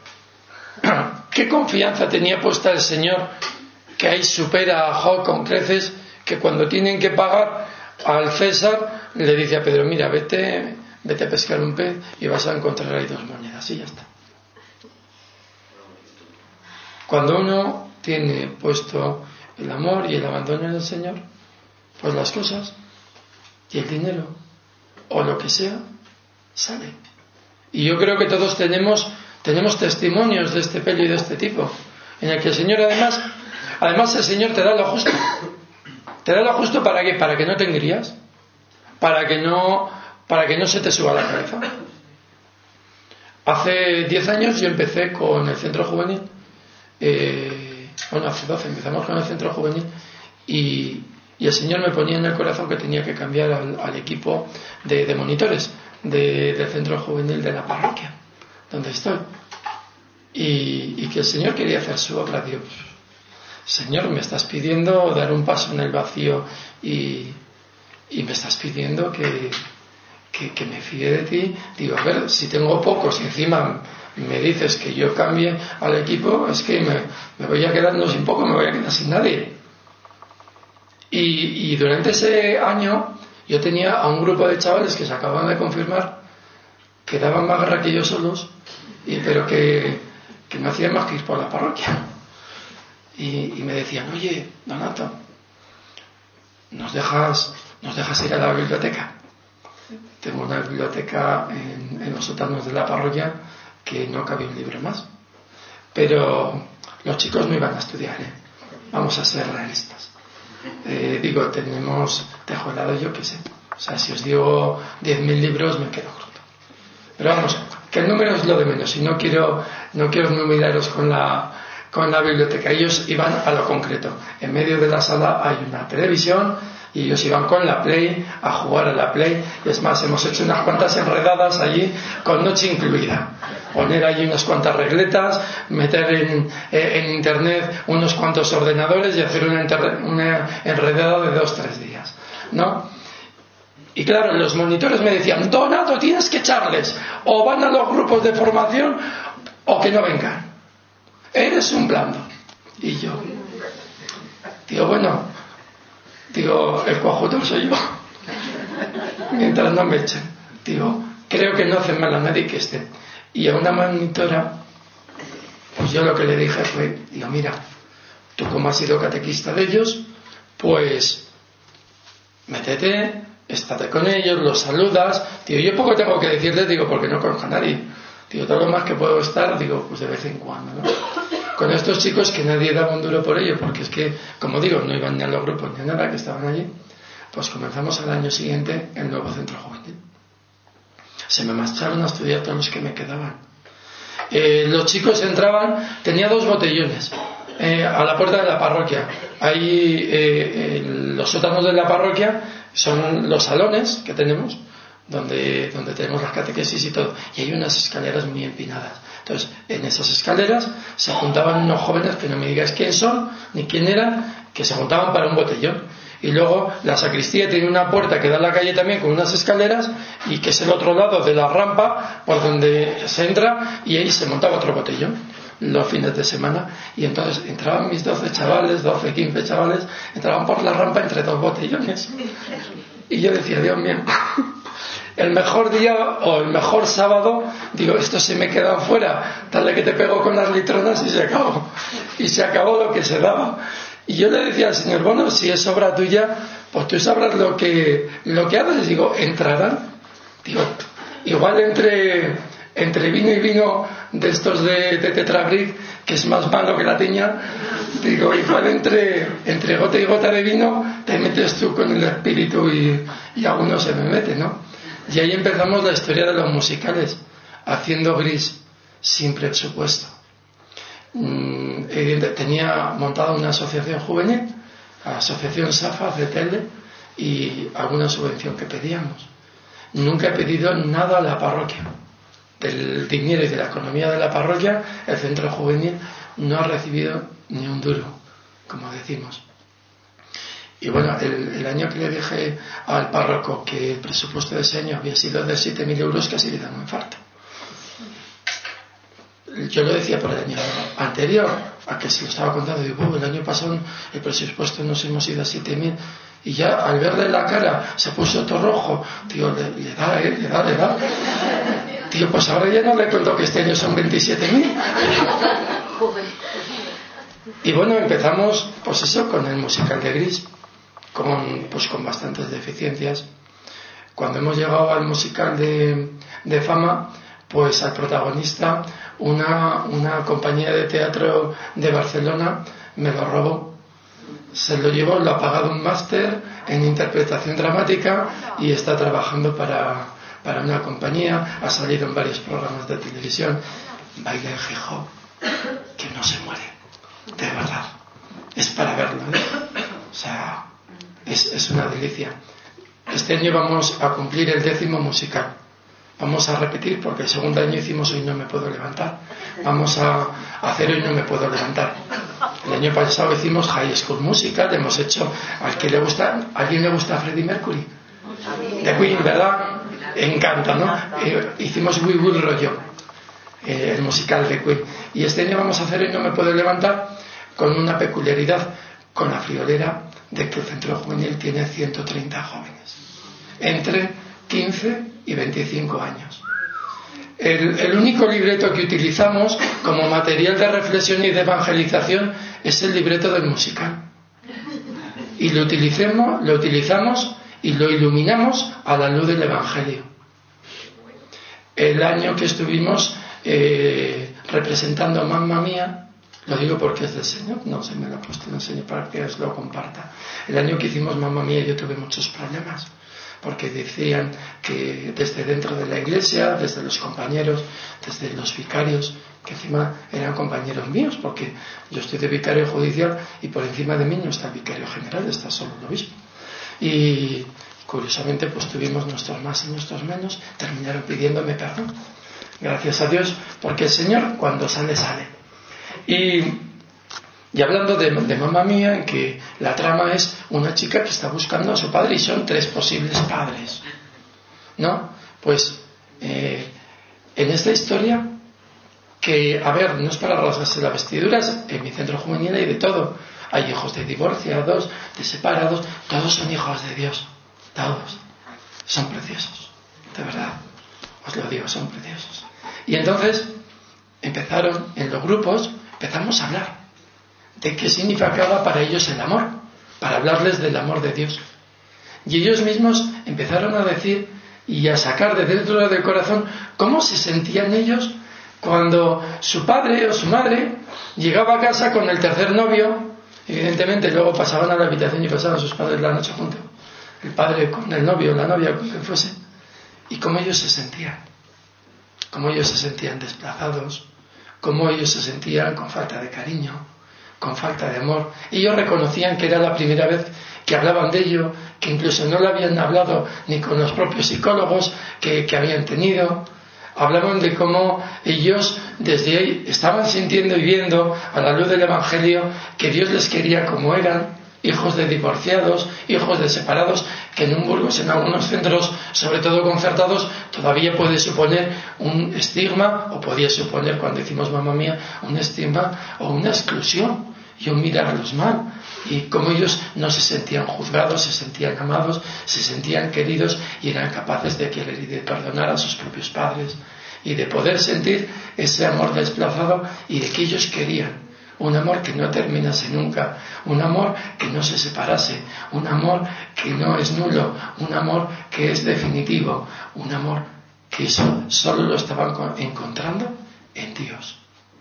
qué confianza tenía puesta el Señor, que ahí supera a Job con creces, que cuando tienen que pagar al César le dice a Pedro, mira, vete, vete a pescar un pez y vas a encontrar ahí dos monedas y ya está. Cuando uno tiene puesto el amor y el abandono en el Señor, pues las cosas y el dinero o lo que sea sale. Y yo creo que todos tenemos tenemos testimonios de este pelo y de este tipo, en el que el Señor además además el Señor te da lo justo. Te da lo justo para que para que no te engrías, para que no para que no se te suba la cabeza. Hace diez años yo empecé con el centro juvenil. Eh, bueno, hace doce empezamos con el centro juvenil y, y el Señor me ponía en el corazón que tenía que cambiar al, al equipo de, de monitores de, del centro juvenil de la parroquia donde estoy y, y que el Señor quería hacer su obra. Dios, Señor, me estás pidiendo dar un paso en el vacío y, y me estás pidiendo que, que, que me fíe de ti. Digo, a ver, si tengo pocos y encima me dices que yo cambie al equipo, es que me, me voy a quedar no sin poco, me voy a quedar sin nadie. Y, y durante ese año yo tenía a un grupo de chavales que se acababan de confirmar, que daban más guerra que yo solos, y, pero que, que no hacían más que ir por la parroquia. Y, y me decían, oye, Donato, ¿nos dejas, ¿nos dejas ir a la biblioteca? Tengo una biblioteca en, en los sótanos de la parroquia que no cabía un libro más, pero los chicos no iban a estudiar, ¿eh? Vamos a ser realistas. Eh, digo, tenemos tejo helado, yo qué sé, O sea, si os digo diez mil libros me quedo corto. Pero vamos, que el número es lo de menos, y no quiero, no quiero numeraros con la, con la biblioteca. Ellos iban a lo concreto. En medio de la sala hay una televisión y ellos iban con la Play a jugar a la Play. Y es más, hemos hecho unas cuantas enredadas allí con noche incluida. Poner allí unas cuantas regletas, meter en, en internet unos cuantos ordenadores y hacer una, una enredada de dos, tres días, ¿no? Y claro, los monitores me decían: Donato, tienes que echarles, o van a los grupos de formación o que no vengan, eres un blando. Y yo digo, bueno, digo, el cojudo soy yo, mientras no me echen. Digo, creo que no hacen mal a nadie que esté. Y a una monitora, pues yo lo que le dije fue, digo, mira, tú como has sido catequista de ellos, pues métete, estate con ellos, los saludas. Digo, yo poco tengo que decirles, digo, porque no conozco a nadie. Digo, todo lo más que puedo estar, digo, pues de vez en cuando, ¿no? Con estos chicos que nadie daba un duro por ello, porque es que, como digo, no iban ni a los grupos ni a nada, que estaban allí. Pues comenzamos al año siguiente el nuevo centro juvenil. Se me marcharon a estudiar todos los que me quedaban. Eh, los chicos entraban, tenía dos botellones eh, a la puerta de la parroquia. Ahí eh, eh, los sótanos de la parroquia son los salones que tenemos, donde, donde tenemos las catequesis y todo, y hay unas escaleras muy empinadas. Entonces, en esas escaleras se juntaban unos jóvenes, que no me digáis quién son ni quién eran, que se juntaban para un botellón. Y luego la sacristía tiene una puerta que da a la calle también con unas escaleras, y que es el otro lado de la rampa por donde se entra, y ahí se montaba otro botellón los fines de semana. Y entonces entraban mis doce chavales, doce, quince chavales, entraban por la rampa entre dos botellones. Y yo decía, Dios mío, el mejor día o el mejor sábado, digo, estos se me quedan fuera, tal que te pego con las litronas y se acabó. Y se acabó lo que se daba. Y yo le decía al Señor, bueno, si es obra tuya, pues tú sabrás lo que, lo que haces. Digo, ¿entrarán? Digo, igual entre, entre vino y vino de estos de, de Tetrabric, que es más malo que la tiña, digo, igual entre, entre gota y gota de vino te metes tú con el espíritu y, y alguno se me mete, ¿no? Y ahí empezamos la historia de los musicales, haciendo Gris, sin presupuesto. Mm, tenía montada una asociación juvenil, asociación SAFA de Telde, y alguna subvención que pedíamos. Nunca he pedido nada a la parroquia. Del dinero y de la economía de la parroquia, el centro juvenil no ha recibido ni un duro, como decimos. Y bueno, el, el año que le dije al párroco que el presupuesto de ese año había sido de siete mil euros, casi le dan un infarto. Yo lo decía por el año anterior, a que se lo estaba contando, digo, oh, el año pasado el presupuesto nos hemos ido a siete mil, y ya al verle la cara se puso todo rojo. Digo, le, le da, eh, le da, le da. Digo, pues ahora ya no le cuento que este año son veintisiete mil. Y bueno, empezamos, pues eso, con el musical de Gris, con, pues con bastantes deficiencias. Cuando hemos llegado al musical de, de Fama, pues al protagonista, una, una compañía de teatro de Barcelona me lo robó. Se lo llevó, lo ha pagado un máster en interpretación dramática y está trabajando para, para una compañía, ha salido en varios programas de televisión. Baila en Gijón, que no se muere, de verdad, es para verlo, ¿eh? O sea, es, es una delicia. Este año vamos a cumplir el décimo musical. Vamos a repetir, porque el segundo año hicimos Hoy no me puedo levantar. Vamos a hacer Hoy no me puedo levantar. El año pasado hicimos High School Musical, hemos hecho, al que le gusta, ¿a alguien le gusta Freddie Mercury? De Queen, ¿verdad? Encanta, ¿no? Eh, hicimos We Will Roll You, eh, el musical de Queen. Y este año vamos a hacer Hoy no me puedo levantar, con una peculiaridad, con la friolera de que el centro juvenil tiene ciento treinta jóvenes, entre quince y veinticinco años. El, el único libreto que utilizamos como material de reflexión y de evangelización es el libreto del musical. Y lo utilicemos, lo utilizamos y lo iluminamos a la luz del Evangelio. El año que estuvimos eh, representando a Mamma Mía, lo digo porque es del Señor, no se me lo ha puesto en el Señor para que os lo comparta. El año que hicimos Mamma Mía yo tuve muchos problemas, porque decían que desde dentro de la iglesia, desde los compañeros, desde los vicarios, que encima eran compañeros míos, porque yo estoy de vicario judicial y por encima de mí no está el vicario general, está solo el obispo. Y curiosamente pues tuvimos nuestros más y nuestros menos, terminaron pidiéndome perdón. Gracias a Dios, porque el Señor cuando sale, sale. Y, y hablando de, de Mamma Mía, en que la trama es una chica que está buscando a su padre y son tres posibles padres, ¿no? Pues eh, en esta historia, que, a ver, no es para rasgarse las vestiduras, en mi centro juvenil hay de todo. Hay hijos de divorciados, de separados, todos son hijos de Dios, todos. Son preciosos, de verdad, os lo digo, son preciosos. Y entonces empezaron, en los grupos, empezamos a hablar de qué significaba para ellos el amor, para hablarles del amor de Dios. Y ellos mismos empezaron a decir y a sacar de dentro del corazón cómo se sentían ellos cuando su padre o su madre llegaba a casa con el tercer novio. Evidentemente luego pasaban a la habitación y pasaban sus padres la noche juntos, el padre con el novio o la novia, con quien fuese, y cómo ellos se sentían, cómo ellos se sentían desplazados, cómo ellos se sentían con falta de cariño, con falta de amor. Ellos reconocían que era la primera vez que hablaban de ello, que incluso no lo habían hablado ni con los propios psicólogos que, que habían tenido. Hablaban de cómo ellos desde ahí estaban sintiendo y viendo a la luz del Evangelio que Dios les quería como eran, hijos de divorciados, hijos de separados, que en un Burgos, en algunos centros, sobre todo concertados, todavía puede suponer un estigma, o podía suponer, cuando decimos Mamma Mía, un estigma o una exclusión y un mirarlos mal. Y como ellos no se sentían juzgados, se sentían amados, se sentían queridos y eran capaces de querer y de perdonar a sus propios padres y de poder sentir ese amor desplazado y de que ellos querían un amor que no terminase nunca, un amor que no se separase, un amor que no es nulo, un amor que es definitivo, un amor que eso solo lo estaban encontrando en Dios.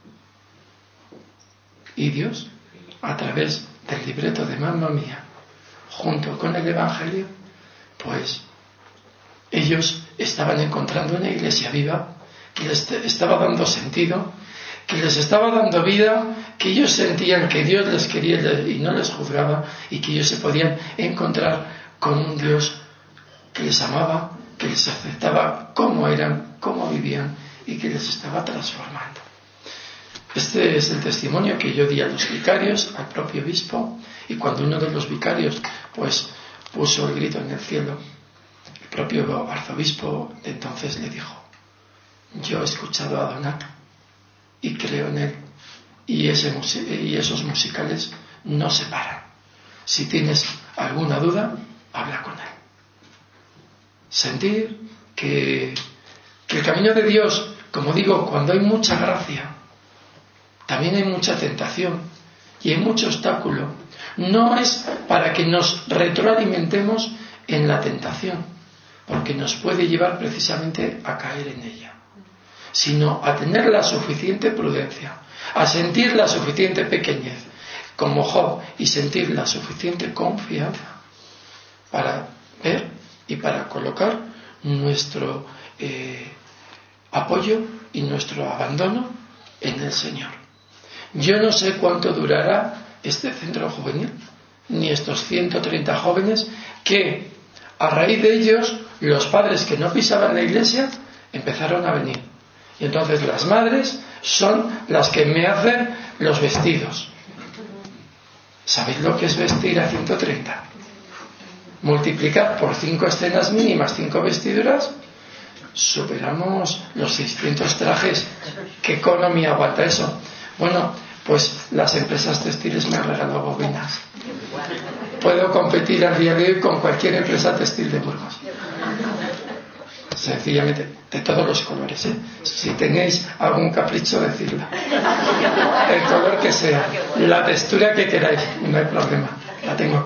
Y Dios, a través del libreto de Mamma Mía, junto con el Evangelio, pues ellos estaban encontrando una iglesia viva que les estaba dando sentido, que les estaba dando vida, que ellos sentían que Dios les quería y no les juzgaba, y que ellos se podían encontrar con un Dios que les amaba, que les aceptaba como eran, como vivían y que les estaba transformando. Este es el testimonio que yo di a los vicarios, al propio obispo, y cuando uno de los vicarios pues puso el grito en el cielo, el propio arzobispo de entonces le dijo: yo he escuchado a Donato y creo en él, y, ese, y esos musicales no se paran. Si tienes alguna duda, habla con él. Sentir que, que el camino de Dios, como digo, cuando hay mucha gracia, también hay mucha tentación y hay mucho obstáculo. No es para que nos retroalimentemos en la tentación, porque nos puede llevar precisamente a caer en ella, sino a tener la suficiente prudencia, a sentir la suficiente pequeñez, como Job, y sentir la suficiente confianza para ver y para colocar nuestro eh, apoyo y nuestro abandono en el Señor. Yo no sé cuánto durará este centro juvenil, ni estos ciento treinta jóvenes que, a raíz de ellos, los padres que no pisaban la iglesia empezaron a venir. Y entonces las madres son las que me hacen los vestidos. ¿Sabéis lo que es vestir a ciento treinta? Multiplicad por cinco escenas mínimas, cinco vestiduras, superamos los seiscientos trajes. ¿Qué economía aguanta eso? Bueno, pues las empresas textiles me han regalado bobinas. Puedo competir al día de hoy con cualquier empresa textil de Burgos. Sencillamente, de todos los colores, ¿eh? Si tenéis algún capricho, decidlo. El color que sea, la textura que queráis, no hay problema, la tengo.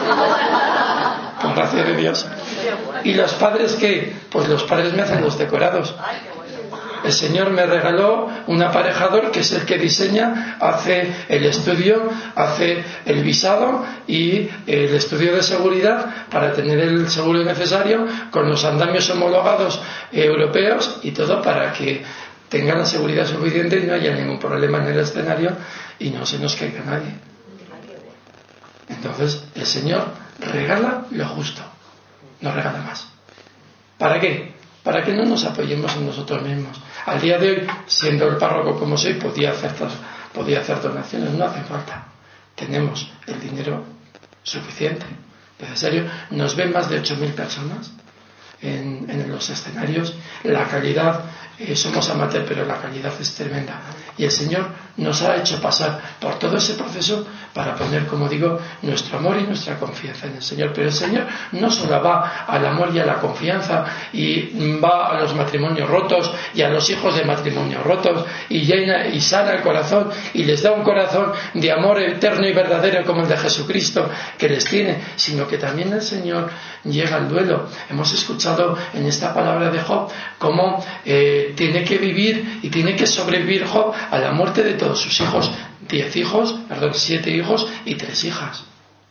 Con gracia de Dios. ¿Y los padres qué? Pues los padres me hacen los decorados. el Señor me regaló un aparejador que es el que diseña, hace el estudio, hace el visado y el estudio de seguridad para tener el seguro necesario con los andamios homologados europeos y todo para que tengan la seguridad suficiente y no haya ningún problema en el escenario y no se nos caiga nadie. Entonces el Señor regala lo justo, no regala más. ¿Para qué? Para que no nos apoyemos en nosotros mismos. Al día de hoy, siendo el párroco como soy, podía hacer, podía hacer donaciones, no hace falta. Tenemos el dinero suficiente, necesario. Nos ven más de ocho mil personas en, en los escenarios. La calidad, eh, somos amateur, pero la calidad es tremenda. Y el Señor nos ha hecho pasar por todo ese proceso para poner, como digo, nuestro amor y nuestra confianza en el Señor. Pero el Señor no solo va al amor y a la confianza y va a los matrimonios rotos y a los hijos de matrimonios rotos y llena y sana el corazón y les da un corazón de amor eterno y verdadero como el de Jesucristo que les tiene, sino que también el Señor llega al duelo. Hemos escuchado en esta palabra de Job cómo eh, tiene que vivir y tiene que sobrevivir Job a la muerte de todos sus hijos, diez hijos, perdón, siete hijos y tres hijas.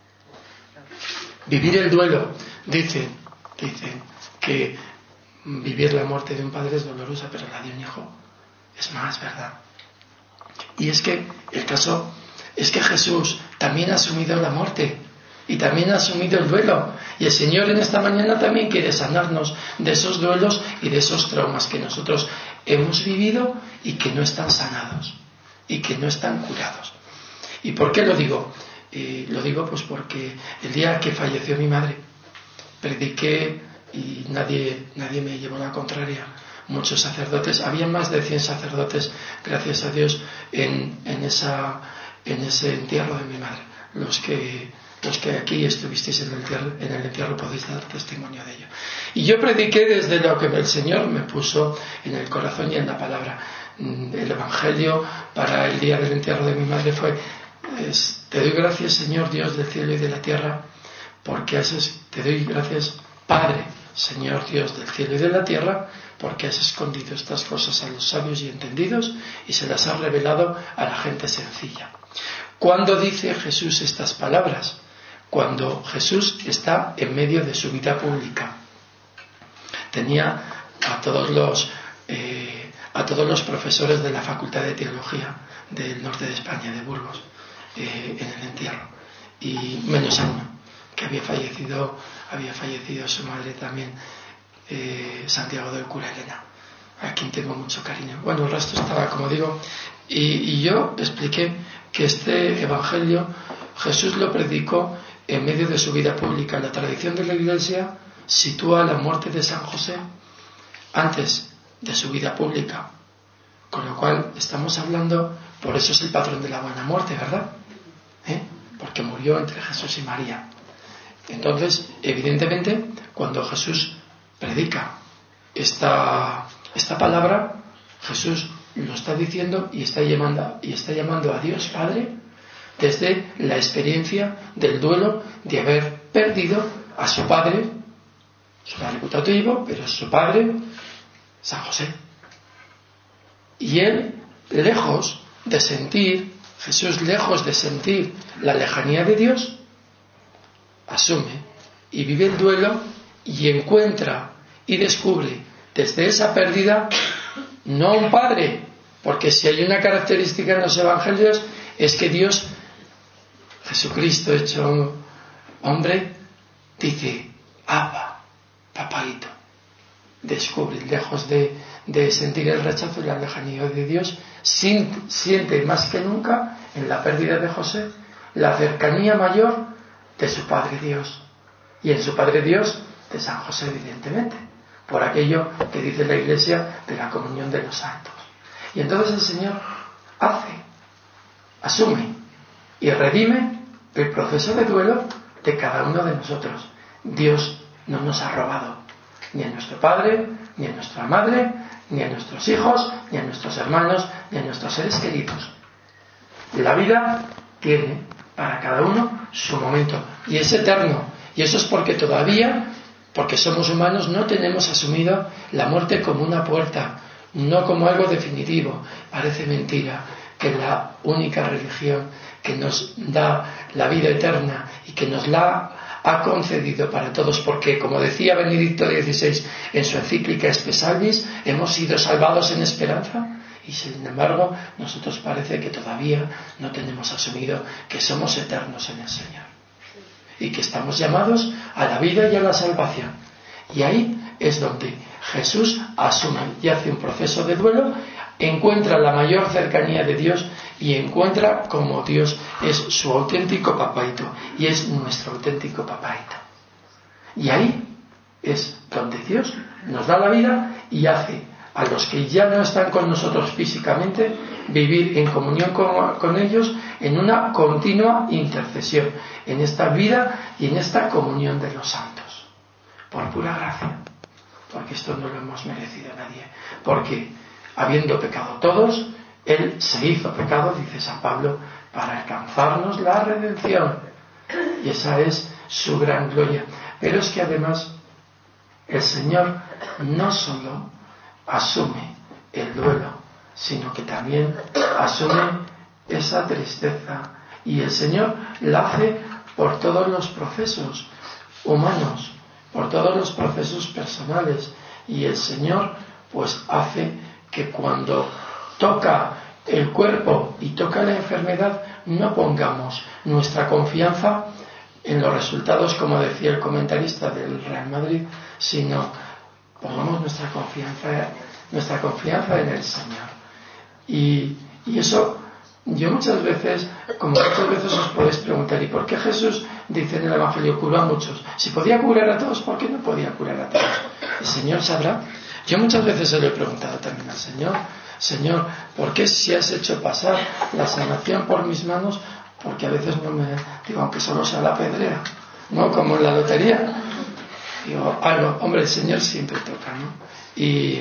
Vivir el duelo, dicen, dicen que vivir la muerte de un padre es dolorosa, pero la de un hijo es más, ¿verdad? Y es que el caso es que Jesús también ha asumido la muerte y también ha asumido el duelo, y el Señor en esta mañana también quiere sanarnos de esos duelos y de esos traumas que nosotros hemos vivido y que no están sanados y que no están curados. ¿Y por qué lo digo? Eh, lo digo pues porque el día que falleció mi madre prediqué y nadie, nadie me llevó la contraria. Muchos sacerdotes, había más de cien sacerdotes, gracias a Dios, en, en, esa, en ese entierro de mi madre. Los que, los que aquí estuvisteis en el, entierro, en el entierro podéis dar testimonio de ello. Y yo prediqué desde lo que el Señor me puso en el corazón y en la palabra. El Evangelio para el día del entierro de mi madre fue: es, te doy gracias, Señor Dios del cielo y de la tierra, porque haces, te doy gracias, Padre, Señor Dios del cielo y de la tierra, porque has escondido estas cosas a los sabios y entendidos y se las has revelado a la gente sencilla. ¿Cuándo dice Jesús estas palabras? Cuando Jesús está en medio de su vida pública. Tenía a todos los eh, a todos los profesores de la Facultad de Teología del norte de España, de Burgos, eh, en el entierro, y menos a uno, que había fallecido, había fallecido su madre también, eh, Santiago del Cura Elena, a quien tengo mucho cariño. Bueno, el resto estaba, como digo, y, y yo expliqué que este Evangelio Jesús lo predicó en medio de su vida pública. La tradición de la Iglesia sitúa la muerte de San José antes de su vida pública, con lo cual estamos hablando, por eso es el patrón de la buena muerte, ¿verdad? ¿Eh? Porque murió entre Jesús y María. Entonces, evidentemente, cuando Jesús predica esta, esta palabra, Jesús lo está diciendo y está llamando, y está llamando a Dios Padre desde la experiencia del duelo de haber perdido a su padre, su padre putativo, pero su padre, San José. Y él, lejos de sentir, Jesús lejos de sentir la lejanía de Dios, asume y vive el duelo y encuentra y descubre desde esa pérdida no un padre, porque si hay una característica en los evangelios es que Dios, Jesucristo hecho hombre, dice Abba, papaito. Descubre, lejos de, de sentir el rechazo y la lejanía de Dios, siente más que nunca en la pérdida de José la cercanía mayor de su Padre Dios, y en su Padre Dios de San José, evidentemente, por aquello que dice la Iglesia de la comunión de los santos. Y entonces el Señor hace, asume y redime el proceso de duelo de cada uno de nosotros. Dios no nos ha robado ni a nuestro padre, ni a nuestra madre, ni a nuestros hijos, ni a nuestros hermanos, ni a nuestros seres queridos. La vida tiene para cada uno su momento y es eterno, y eso es porque todavía, porque somos humanos, no tenemos asumido la muerte como una puerta, no como algo definitivo. Parece mentira que la única religión que nos da la vida eterna y que nos la ha concedido para todos, porque como decía Benedicto dieciséis en su encíclica Spe Salvis, hemos sido salvados en esperanza, y sin embargo nosotros parece que todavía no tenemos asumido que somos eternos en el Señor y que estamos llamados a la vida y a la salvación. Y ahí es donde Jesús asume y hace un proceso de duelo, encuentra la mayor cercanía de Dios y encuentra como Dios es su auténtico papaito y es nuestro auténtico papaito. Y ahí es donde Dios nos da la vida y hace a los que ya no están con nosotros físicamente vivir en comunión con, con ellos en una continua intercesión, en esta vida y en esta comunión de los santos, por pura gracia, porque esto no lo hemos merecido nadie, porque habiendo pecado todos, Él se hizo pecado, dice San Pablo, para alcanzarnos la redención. Y esa es su gran gloria. Pero es que además el Señor no solo asume el duelo, sino que también asume esa tristeza. Y el Señor la hace por todos los procesos humanos, por todos los procesos personales. Y el Señor pues hace que cuando toca el cuerpo y toca la enfermedad, no pongamos nuestra confianza en los resultados, como decía el comentarista del Real Madrid, sino pongamos nuestra confianza, nuestra confianza en el Señor. Y, y eso, yo muchas veces, como muchas veces os podéis preguntar, ¿y por qué Jesús dice en el Evangelio curó a muchos? Si podía curar a todos, ¿por qué no podía curar a todos? El Señor sabrá. Yo muchas veces se lo he preguntado también al Señor, Señor, ¿por qué si has hecho pasar la sanación por mis manos? Porque a veces no me, digo, aunque solo sea la pedrea, ¿no? Como en la lotería. Digo, algo, hombre, el Señor siempre toca, ¿no? Y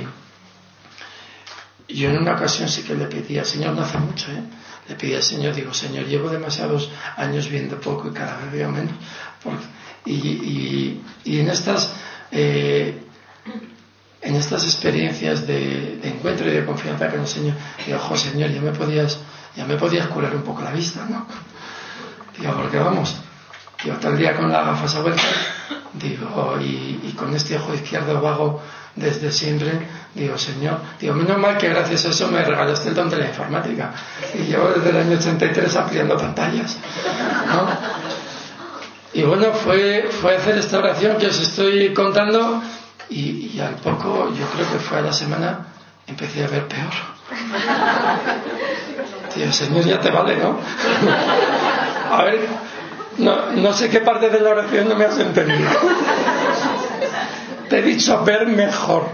yo en una ocasión sí que le pedí al Señor, no hace mucho, ¿eh? Le pedí al Señor, digo, Señor, llevo demasiados años viendo poco y cada vez veo menos. Porque, y, y, y en estas... Eh, en estas experiencias de, de encuentro y de confianza que el Señor, digo, ojo Señor, ya me podías ya me podías curar un poco la vista, ¿no? Digo, porque vamos, digo, todo el día con las gafas a vuelta, digo, y, y con este ojo izquierdo vago desde siempre, digo, Señor, digo, menos mal que gracias a eso me regalaste el don de la informática, y llevo desde el año ochenta y tres ampliando pantallas, ¿no? Y bueno, fue, fue hacer esta oración que os estoy contando. Y, y al poco, yo creo que fue a la semana, empecé a ver peor. Tío, Señor, ya te vale, ¿no? A ver, no, no sé qué parte de la oración no me has entendido. Te he dicho ver mejor,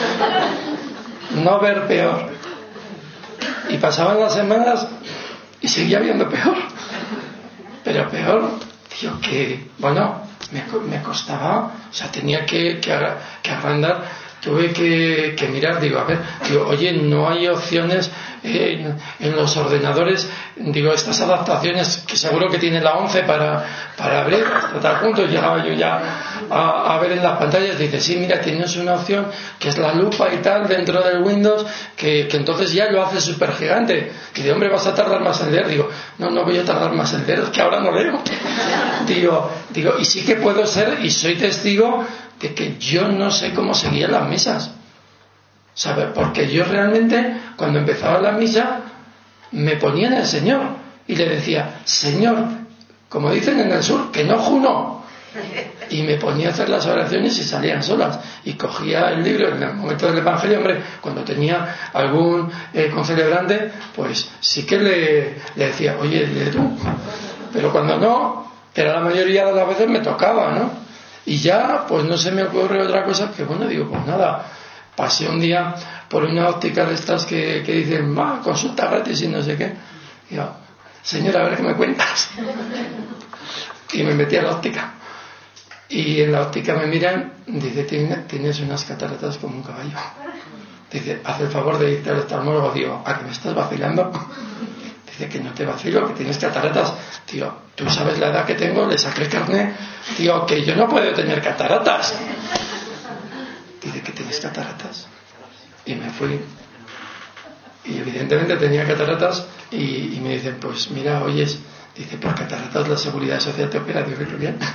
no ver peor. Y pasaban las semanas y seguía viendo peor. Pero peor, tío, que, bueno... Me, me costaba, o sea, tenía que, que, que agrandar, tuve que, que mirar, digo, a ver, digo, oye, no hay opciones en, en los ordenadores, digo, estas adaptaciones que seguro que tiene la once para, para abrir, hasta tal punto llegaba yo ya a, a ver en las pantallas, dice, sí, mira, tienes una opción que es la lupa y tal dentro del Windows, que, que entonces ya lo hace súper gigante, y de hombre, vas a tardar más en leer, digo, no, no voy a tardar más en leer, es que ahora no leo, digo, digo, y sí que puedo ser, y soy testigo de que yo no sé cómo seguían las misas, ¿sabes? Porque yo realmente cuando empezaba la misa me ponía en el Señor y le decía, Señor, como dicen en el sur, que no juno, y me ponía a hacer las oraciones y salían solas, y cogía el libro en el momento del Evangelio, hombre, cuando tenía algún eh, concelebrante, pues sí que le, le decía, oye, lee tú, pero cuando no, pero la mayoría de las veces me tocaba, ¿no? Y ya, pues no se me ocurre otra cosa que, bueno, digo, pues nada, pasé un día por una óptica de estas que, que dicen, ah, consulta gratis y no sé qué. Y digo, Señor, a ver qué me cuentas. Y me metí a la óptica. Y en la óptica me miran, dice, tienes unas cataratas como un caballo. Dice, haz el favor de irte al oftalmólogo. Digo, ¿a que me estás vacilando? Dice, que no te vacilo, que tienes cataratas. Tío, tú sabes la edad que tengo, le saqué carne. Tío, que yo no puedo tener cataratas. Dice, que tienes cataratas. Y me fui Y evidentemente tenía cataratas y, y me dicen, pues mira, oyes, dice, por cataratas la Seguridad Social te opera. Digo, qué bien.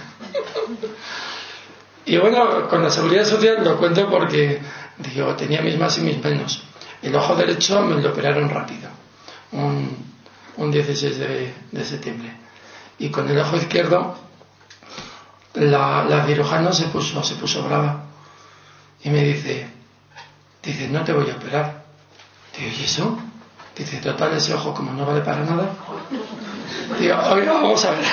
Y bueno, con la Seguridad Social lo cuento porque, digo, tenía mis más y mis menos. El ojo derecho me lo operaron rápido, un, un dieciséis de, de septiembre. Y con el ojo izquierdo, la, la cirujana se puso, se puso brava. Y me dice, dice, no te voy a operar. Digo, ¿y eso? Dice, total, ese ojo como no vale para nada. Digo, oiga, vamos a ver.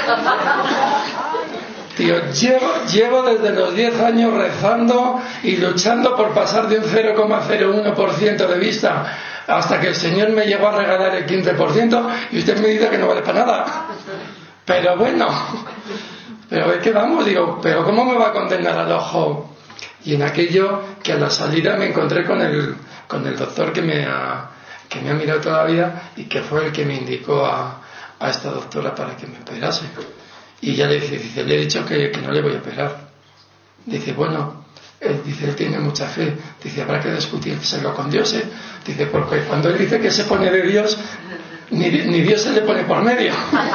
Digo, llevo, llevo desde los diez años rezando y luchando por pasar de un cero coma cero uno por ciento de vista hasta que el Señor me llegó a regalar el quince por ciento y usted me dice que no vale para nada. Pero bueno, pero ¿de qué vamos? Digo, ¿pero cómo me va a condenar al ojo? Y en aquello que a la salida me encontré con el, con el doctor que me ha, que me ha mirado toda la vida y que fue el que me indicó a, a esta doctora para que me operase. Y ya le dice, dice, le he dicho que, que no le voy a operar. Dice, bueno, él, dice, él tiene mucha fe. Dice, habrá que discutírselo con Dios, ¿eh? Dice, porque cuando él dice que se pone de Dios, ni, ni Dios se le pone por medio.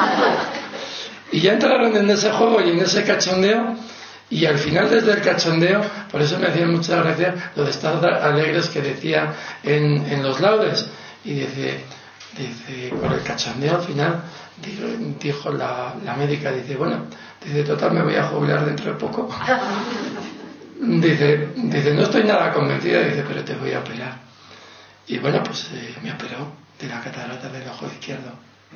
Y ya entraron en ese juego y en ese cachondeo. Y al final, desde el cachondeo, por eso me hacía mucha gracia lo de estar alegres que decía en, en los laudes. Y dice, dice, por el cachondeo al final, dijo, dijo la, la médica, dice, bueno, dice, total, me voy a jubilar dentro de poco. Dice, dice, no estoy nada convencida, dice, pero te voy a operar. Y bueno, pues eh, me operó de la catarata del ojo izquierdo.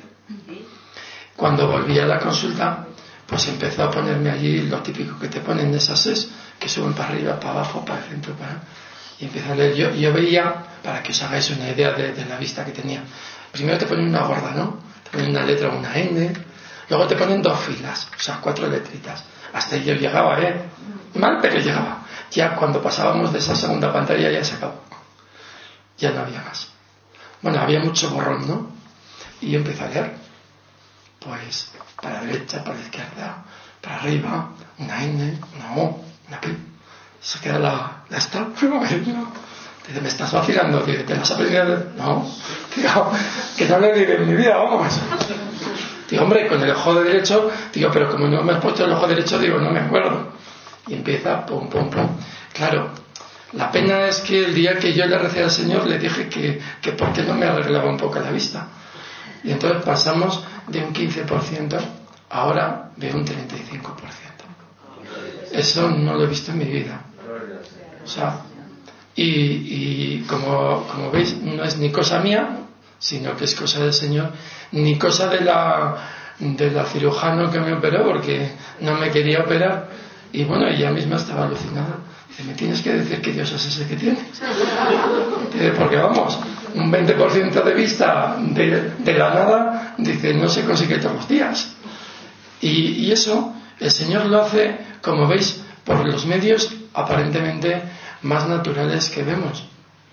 Cuando volví a la consulta, pues empezó a ponerme allí lo típico que te ponen de esas es, que suben para arriba, para abajo, para el centro, para... Y empecé a leer. Yo, yo veía, para que os hagáis una idea de, de la vista que tenía, primero te ponen una gorda, ¿no? Te ponen una letra, una N, luego te ponen dos filas, o sea, cuatro letritas. Hasta ahí yo llegaba, ¿eh? Mal, pero llegaba. Ya cuando pasábamos de esa segunda pantalla ya se acabó. Ya no había más. Bueno, había mucho borrón, ¿no? Y yo empecé a leer. Pues, para la derecha, para la izquierda, para arriba, una N, una O, una P. Se queda la, la esta. Dice, ¿me estás vacilando? Dice, ¿te vas a aprender? No. Digo, que no le diré en mi vida, vamos. Digo, hombre, con el ojo derecho, digo, pero como no me has puesto el ojo derecho, digo, no me acuerdo. Y empieza, pum, pum, pum. Claro, la pena es que el día que yo le recé al Señor, le dije que, que por qué no me arreglaba un poco la vista. Y entonces pasamos de un quince por ciento ahora de un treinta y cinco por ciento. Eso no lo he visto en mi vida. O sea, y, y como, como veis, no es ni cosa mía, sino que es cosa del Señor, ni cosa de la, de la cirujano que me operó, porque no me quería operar. Y bueno, ella misma estaba alucinada. Dice, ¿me tienes que decir que Dios es ese que tienes? Dice, porque vamos, un veinte por ciento de vista de, de la nada, dice, no se consigue todos los días. Y, y eso, el Señor lo hace, como veis, por los medios aparentemente más naturales que vemos.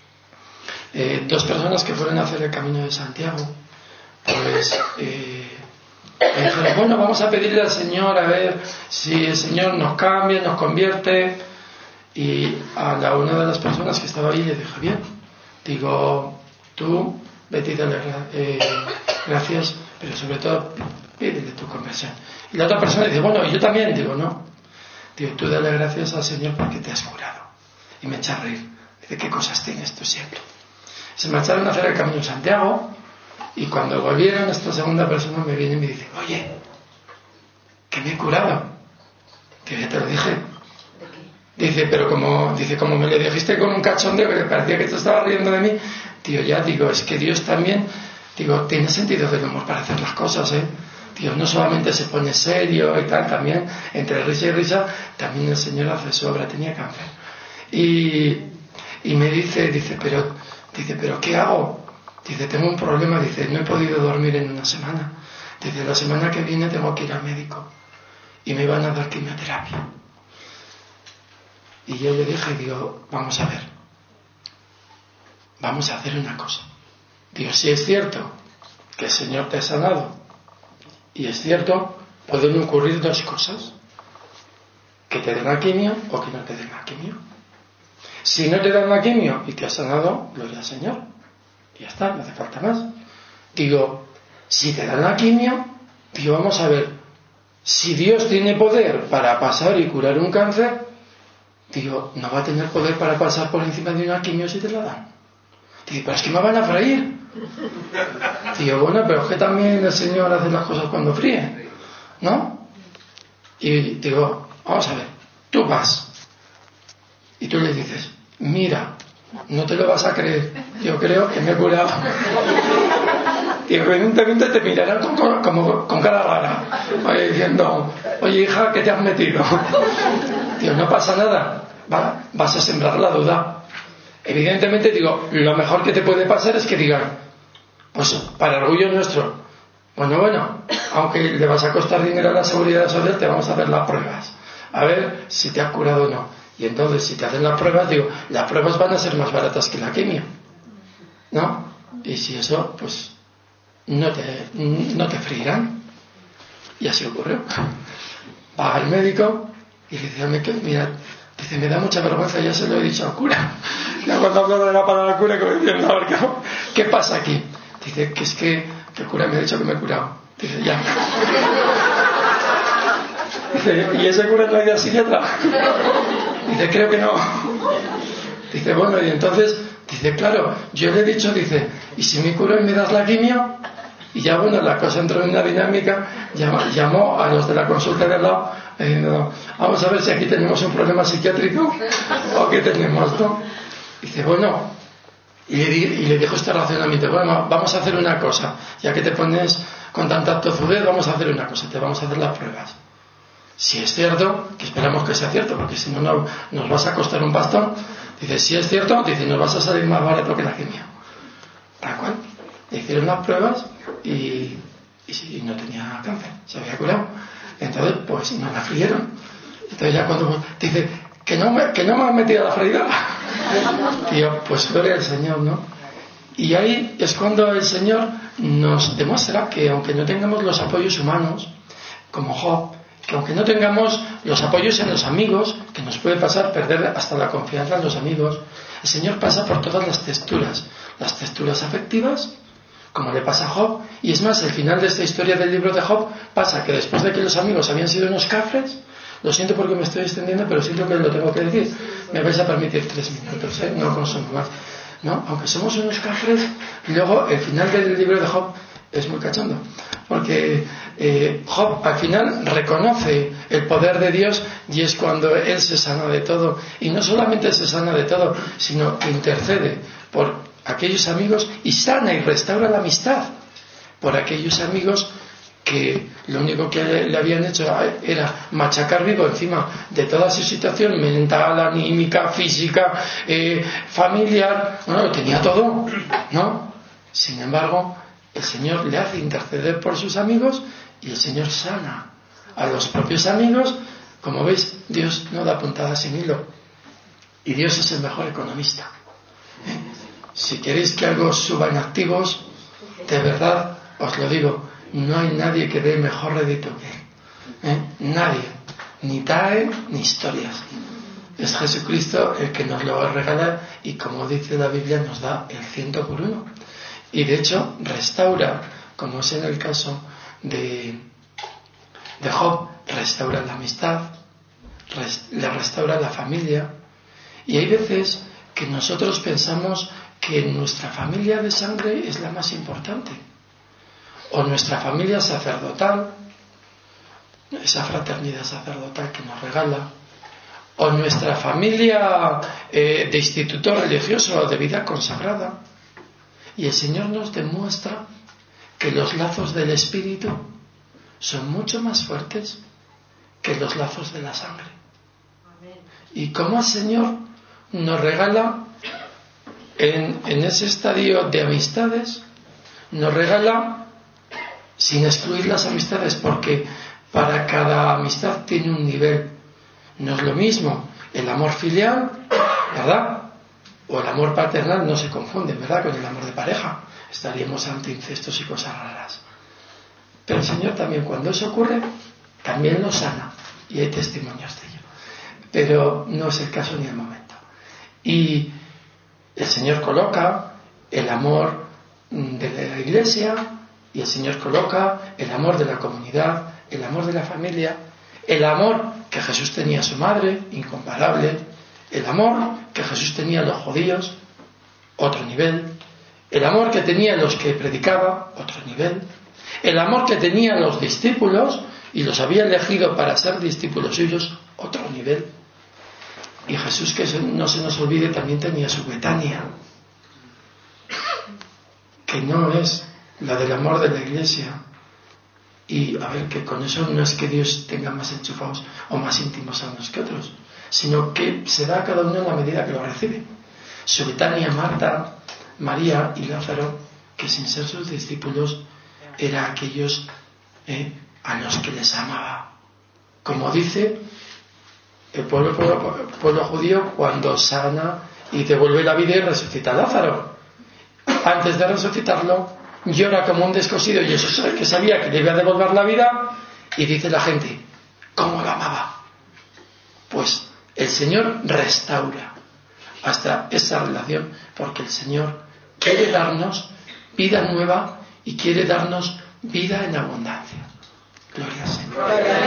Eh, dos personas que fueron a hacer el Camino de Santiago, pues eh, me dijeron, bueno, vamos a pedirle al Señor a ver si el Señor nos cambia, nos convierte. Y a la una de las personas que estaba ahí le dije, bien, digo, tú vete y dale eh, gracias, pero sobre todo pídele tu conversión. Y la otra persona dice, bueno, y yo también. Digo, no, digo, tú dale gracias al Señor porque te has curado. Y me echa a reír. Dice, ¿qué cosas tienes tú siempre? Se marcharon a hacer el Camino de Santiago y cuando volvieron, esta segunda persona me viene y me dice, oye, que me he curado. Digo, ya te lo dije. Dice, pero como, dice, como me lo dijiste con un cachondeo que me parecía que te estabas riendo de mí, tío, ya digo, es que Dios también, digo, tiene sentido del humor para hacer las cosas, ¿eh? Dios no solamente se pone serio y tal, también, entre risa y risa, también el Señor hace su obra, tenía cáncer. Y, y me dice, dice, pero, dice, pero ¿qué hago? Dice, tengo un problema, dice, no he podido dormir en una semana. Dice, la semana que viene tengo que ir al médico y me van a dar quimioterapia. Y yo le dije, digo, vamos a ver, vamos a hacer una cosa. Digo, si es cierto que el Señor te ha sanado, y es cierto, pueden ocurrir dos cosas, que te den la quimio o que no te den la quimio. Si no te dan la quimio y te ha sanado, gloria al Señor. Y ya está, no hace falta más. Digo, si te dan la quimio, digo, vamos a ver, si Dios tiene poder para pasar y curar un cáncer, digo, no va a tener poder para pasar por encima de una quimio si te la dan. Digo, pero es que me van a freír. Digo, bueno, pero es que también el Señor hace las cosas cuando fríe, ¿no? Y digo, vamos a ver, tú vas y tú le dices, mira, no te lo vas a creer, yo creo que me he curado. Y evidentemente te mirarán con, con, como, con cara rara, oye, diciendo, oye hija, ¿qué te has metido? Digo, no pasa nada, va, vas a sembrar la duda. Evidentemente, digo, lo mejor que te puede pasar es que digan, pues para orgullo nuestro, bueno, bueno, aunque le vas a costar dinero a la seguridad social, te vamos a hacer las pruebas, a ver si te has curado o no. Y entonces, si te hacen las pruebas, digo, las pruebas van a ser más baratas que la quimio, ¿no? Y si eso, pues no te, no te freirán. Y así ocurrió. Va al médico y dice, mira, dice, me da mucha vergüenza, ya se lo he dicho al cura. Ya cuando hablo de la palabra cura, como diciendo, a ver, ¿qué, ¿qué pasa aquí? Dice, que es que, que el cura me ha dicho que me he curado. Dice, ya. Dice, ¿y ese cura no ha ido al psiquiatra? Dice, creo que no. Dice, bueno, y entonces, dice, claro, yo le he dicho, dice, ¿y si me curo y me das la quimio? Y ya, bueno, la cosa entró en una dinámica, llamó, llamó a los de la consulta de al lado, diciendo, vamos a ver si aquí tenemos un problema psiquiátrico o qué tenemos, ¿no? Dice, bueno, y le, y le dijo este razonamiento, bueno, vamos a hacer una cosa, ya que te pones con tanta tozudez, vamos a hacer una cosa, te vamos a hacer las pruebas. Si es cierto, que esperamos que sea cierto, porque si no, no nos vas a costar un pastón. Dice, si es cierto, dice, nos vas a salir más barato que la quimio. ¿Para cuál? Le hicieron las pruebas y, y, y no tenía cáncer, se había curado. Entonces, pues no la frieron. Entonces ya cuando dice, que no me, que no me han metido a la freidora. Tío, pues gloria al Señor, ¿no? Y ahí es cuando el Señor nos demuestra que aunque no tengamos los apoyos humanos, como Job, que aunque no tengamos los apoyos en los amigos, que nos puede pasar perder hasta la confianza en los amigos, el Señor pasa por todas las texturas, las texturas afectivas, como le pasa a Job. Y es más, el final de esta historia del libro de Job pasa que después de que los amigos habían sido unos cafres, lo siento porque me estoy extendiendo, pero siento que lo tengo que decir, me vais a permitir tres minutos, ¿eh? No consumo más, ¿no? Aunque somos unos cafres, y luego el final del libro de Job es muy cachondo, porque eh, Job al final reconoce el poder de Dios, y es cuando él se sana de todo, y no solamente se sana de todo, sino que intercede por aquellos amigos y sana y restaura la amistad por aquellos amigos que lo único que le habían hecho era machacar vivo encima de toda su situación mental, anímica, física, eh, familiar. Bueno, lo tenía todo, ¿no? Sin embargo, el Señor le hace interceder por sus amigos y el Señor sana a los propios amigos. Como veis, Dios no da puntada sin hilo, y Dios es el mejor economista. ¿Eh? Si queréis que algo suba en activos, de verdad os lo digo, no hay nadie que dé mejor rédito que él, ¿eh? Nadie, ni T A E ni historias. Es Jesucristo el que nos lo regala, y como dice la Biblia, nos da el ciento por uno. Y de hecho restaura, como es en el caso de, de Job, restaura la amistad, res, le restaura la familia. Y hay veces que nosotros pensamos que nuestra familia de sangre es la más importante, o nuestra familia sacerdotal, esa fraternidad sacerdotal que nos regala, o nuestra familia eh, de instituto religioso o de vida consagrada. Y el Señor nos demuestra que los lazos del Espíritu son mucho más fuertes que los lazos de la sangre. Y cómo el Señor nos regala en, en ese estadio de amistades, nos regala sin excluir las amistades, porque para cada amistad tiene un nivel. No es lo mismo el amor filial, ¿verdad? O el amor paternal, no se confunde, ¿verdad?, con el amor de pareja. Estaríamos ante incestos y cosas raras. Pero el Señor también, cuando eso ocurre, también lo sana, y hay testimonios de ello. Pero no es el caso ni el momento. Y el Señor coloca el amor de la Iglesia, y el Señor coloca el amor de la comunidad, el amor de la familia, el amor que Jesús tenía a su madre, incomparable, el amor que Jesús tenía a los judíos, otro nivel, el amor que tenía a los que predicaba, otro nivel, el amor que tenía a los discípulos, y los había elegido para ser discípulos suyos, otro nivel. Y Jesús, que no se nos olvide, también tenía su Betania, que no es la del amor de la Iglesia. Y a ver, que con eso no es que Dios tenga más enchufados o más íntimos a unos que otros, sino que se da a cada uno en la medida que lo recibe. Su Betania, Marta, María y Lázaro, que sin ser sus discípulos, eran aquellos eh, a los que les amaba. Como dice el pueblo, pueblo, pueblo judío cuando sana y devuelve la vida y resucita a Lázaro. Antes de resucitarlo, llora como un descosido, y eso es que sabía que le iba a devolver la vida, y dice la gente, ¿cómo lo amaba? Pues el Señor restaura hasta esa relación, porque el Señor quiere darnos vida nueva y quiere darnos vida en abundancia. Gloria al Señor.